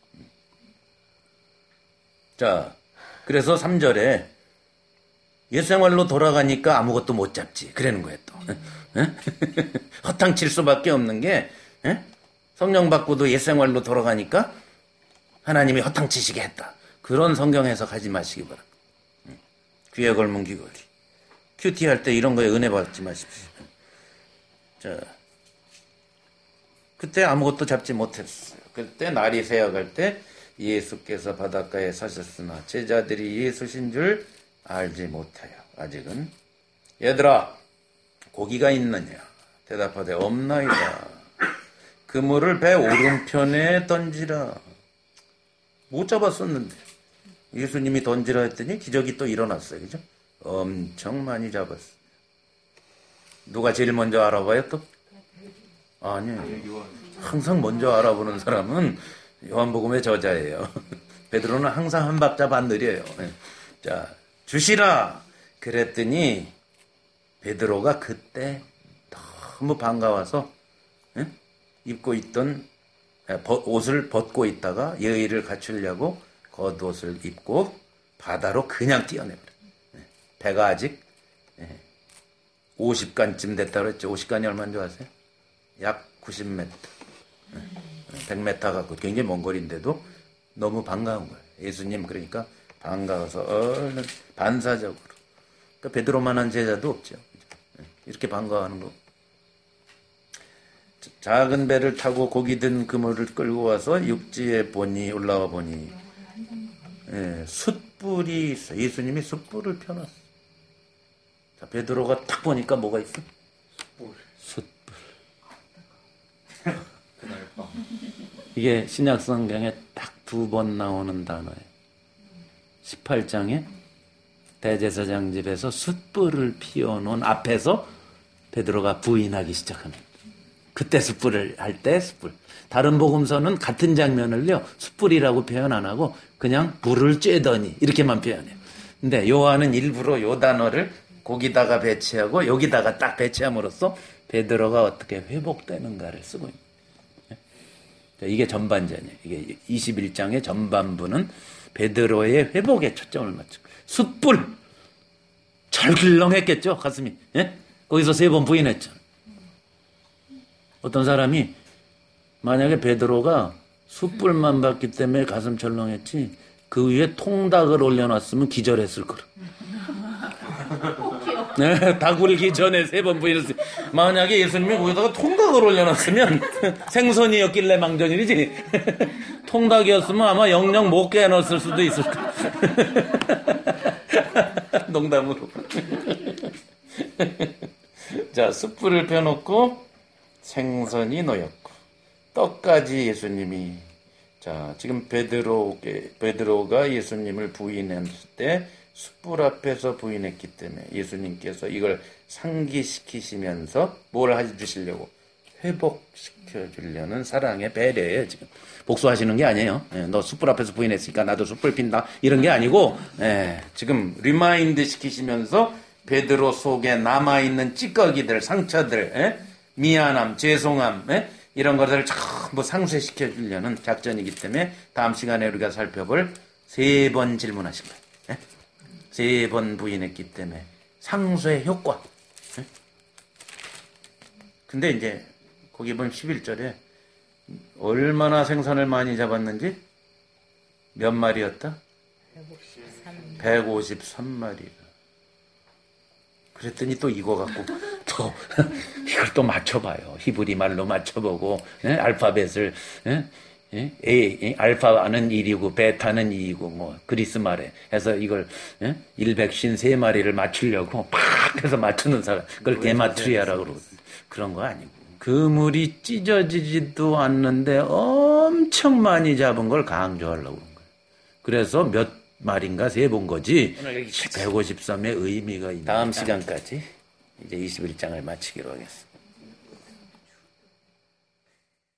자, 그래서 삼 절에 옛생활로 돌아가니까 아무것도 못 잡지. 그러는 거예요, 또. 허탕칠 수밖에 없는 게 성령 받고도 옛생활로 돌아가니까 하나님이 허탕치시게 했다. 그런 성경 해석하지 마시기 바랍니다. 귀에 걸문 귀걸이. 큐티 할 때 이런 거에 은혜 받지 마십시오. 자, 그때 아무것도 잡지 못했어요. 그때 날이 새어갈 때 예수께서 바닷가에 사셨으나 제자들이 예수신 줄 알지 못해요. 아직은. 얘들아, 고기가 있느냐? 대답하되 없나이다. 그물을 배 오른편에 던지라. 못 잡았었는데 예수님이 던지라 했더니 기적이 또 일어났어요. 그죠? 엄청 많이 잡았어. 누가 제일 먼저 알아봐요 또? 아니에요. 항상 먼저 알아보는 사람은 요한복음의 저자예요. 베드로는 항상 한 박자 반 느려요. 자, 주시라. 그랬더니 베드로가 그때 너무 반가워서 에? 입고 있던 옷을 벗고 있다가 예의를 갖추려고 겉옷을 입고 바다로 그냥 뛰어내버려요. 배가 아직 오십 간쯤 됐다 그랬죠. 오십 간이 얼마인 줄 아세요? 약 구십 미터. 백 미터 갖고 굉장히 먼 거리인데도 너무 반가운 거예요. 예수님 그러니까 반가워서 얼른 반사적으로. 그러니까 베드로만한 제자도 없죠. 이렇게 반가워하는 거. 작은 배를 타고 고기 든 그물을 끌고 와서 육지에 보니 올라와 보니 예, 숯불이 있어. 예수님이 숯불을 펴놨어. 자, 베드로가 딱 보니까 뭐가 있어? 숯불. 숯불. 이게 신약 성경에 딱 두 번 나오는 단어예요. 십팔 장에 대제사장 집에서 숯불을 피워놓은 앞에서 베드로가 부인하기 시작합니다. 그때 숯불을 할 때 숯불. 다른 복음서는 같은 장면을요 숯불이라고 표현 안 하고 그냥 불을 쬐더니 이렇게만 표현해요. 근데 요한은 일부러 요 단어를 거기다가 배치하고 여기다가 딱 배치함으로써 베드로가 어떻게 회복되는가를 쓰고 있는 거예요. 이게 전반전이에요. 이게 이십일 장의 전반부는 베드로의 회복에 초점을 맞춰. 숯불 철렁했겠죠 가슴이. 예? 거기서 세 번 부인했죠. 어떤 사람이 만약에 베드로가 숯불만 봤기 때문에 가슴 철렁했지 그 위에 통닭을 올려놨으면 기절했을 거라. 네, 닭 울기 전에 세 번 부인했어요. 만약에 예수님이 거기다가 통닭을 올려놨으면 생선이었길래 망정일이지. 통닭이었으면 아마 영영 못 깨어났을 수도 있을 거야. 농담으로. 자, 숯불을 펴놓고 생선이 놓였고 떡까지 예수님이 자 지금 베드로게 베드로가 예수님을 부인했을 때 숯불 앞에서 부인했기 때문에 예수님께서 이걸 상기시키시면서 뭘 해주시려고 회복시켜 주려는 사랑의 배려예요, 지금. 복수하시는 게 아니에요. 예, 너 숯불 앞에서 부인했으니까 나도 숯불 핀다. 이런 게 아니고, 예, 지금 리마인드 시키시면서 베드로 속에 남아있는 찌꺼기들, 상처들, 예? 미안함, 죄송함, 예? 이런 것들을 전부 상쇄시켜 주려는 작전이기 때문에 다음 시간에 우리가 살펴볼 세 번 질문하신 거예요. 예? 세 번 부인했기 때문에 상쇄 효과. 예? 근데 이제 거기 보면 십일 절에 얼마나 생선을 많이 잡았는지 몇 마리였다? 백오십삼 마리가. 그랬더니 또 이거 갖고 또 이걸 또 맞춰봐요. 히브리 말로 맞춰보고 예? 알파벳을 예? 예? A, 예? 알파는 일이고 베타는 이이고 뭐 그리스 말에 해서 이걸 예? 일백오십삼 마리를 맞추려고 팍 해서 맞추는 사람 그걸 게마트리아라고 그러고 그런 거 아니고 그물이 찢어지지도 않는데 엄청 많이 잡은 걸 강조하려고 그런 거예요. 그래서 몇 말인가 세 본 거지 백오십삼의 의미가 있는 다음 시간까지 이제 이십일 장을 마치기로 하겠습니다.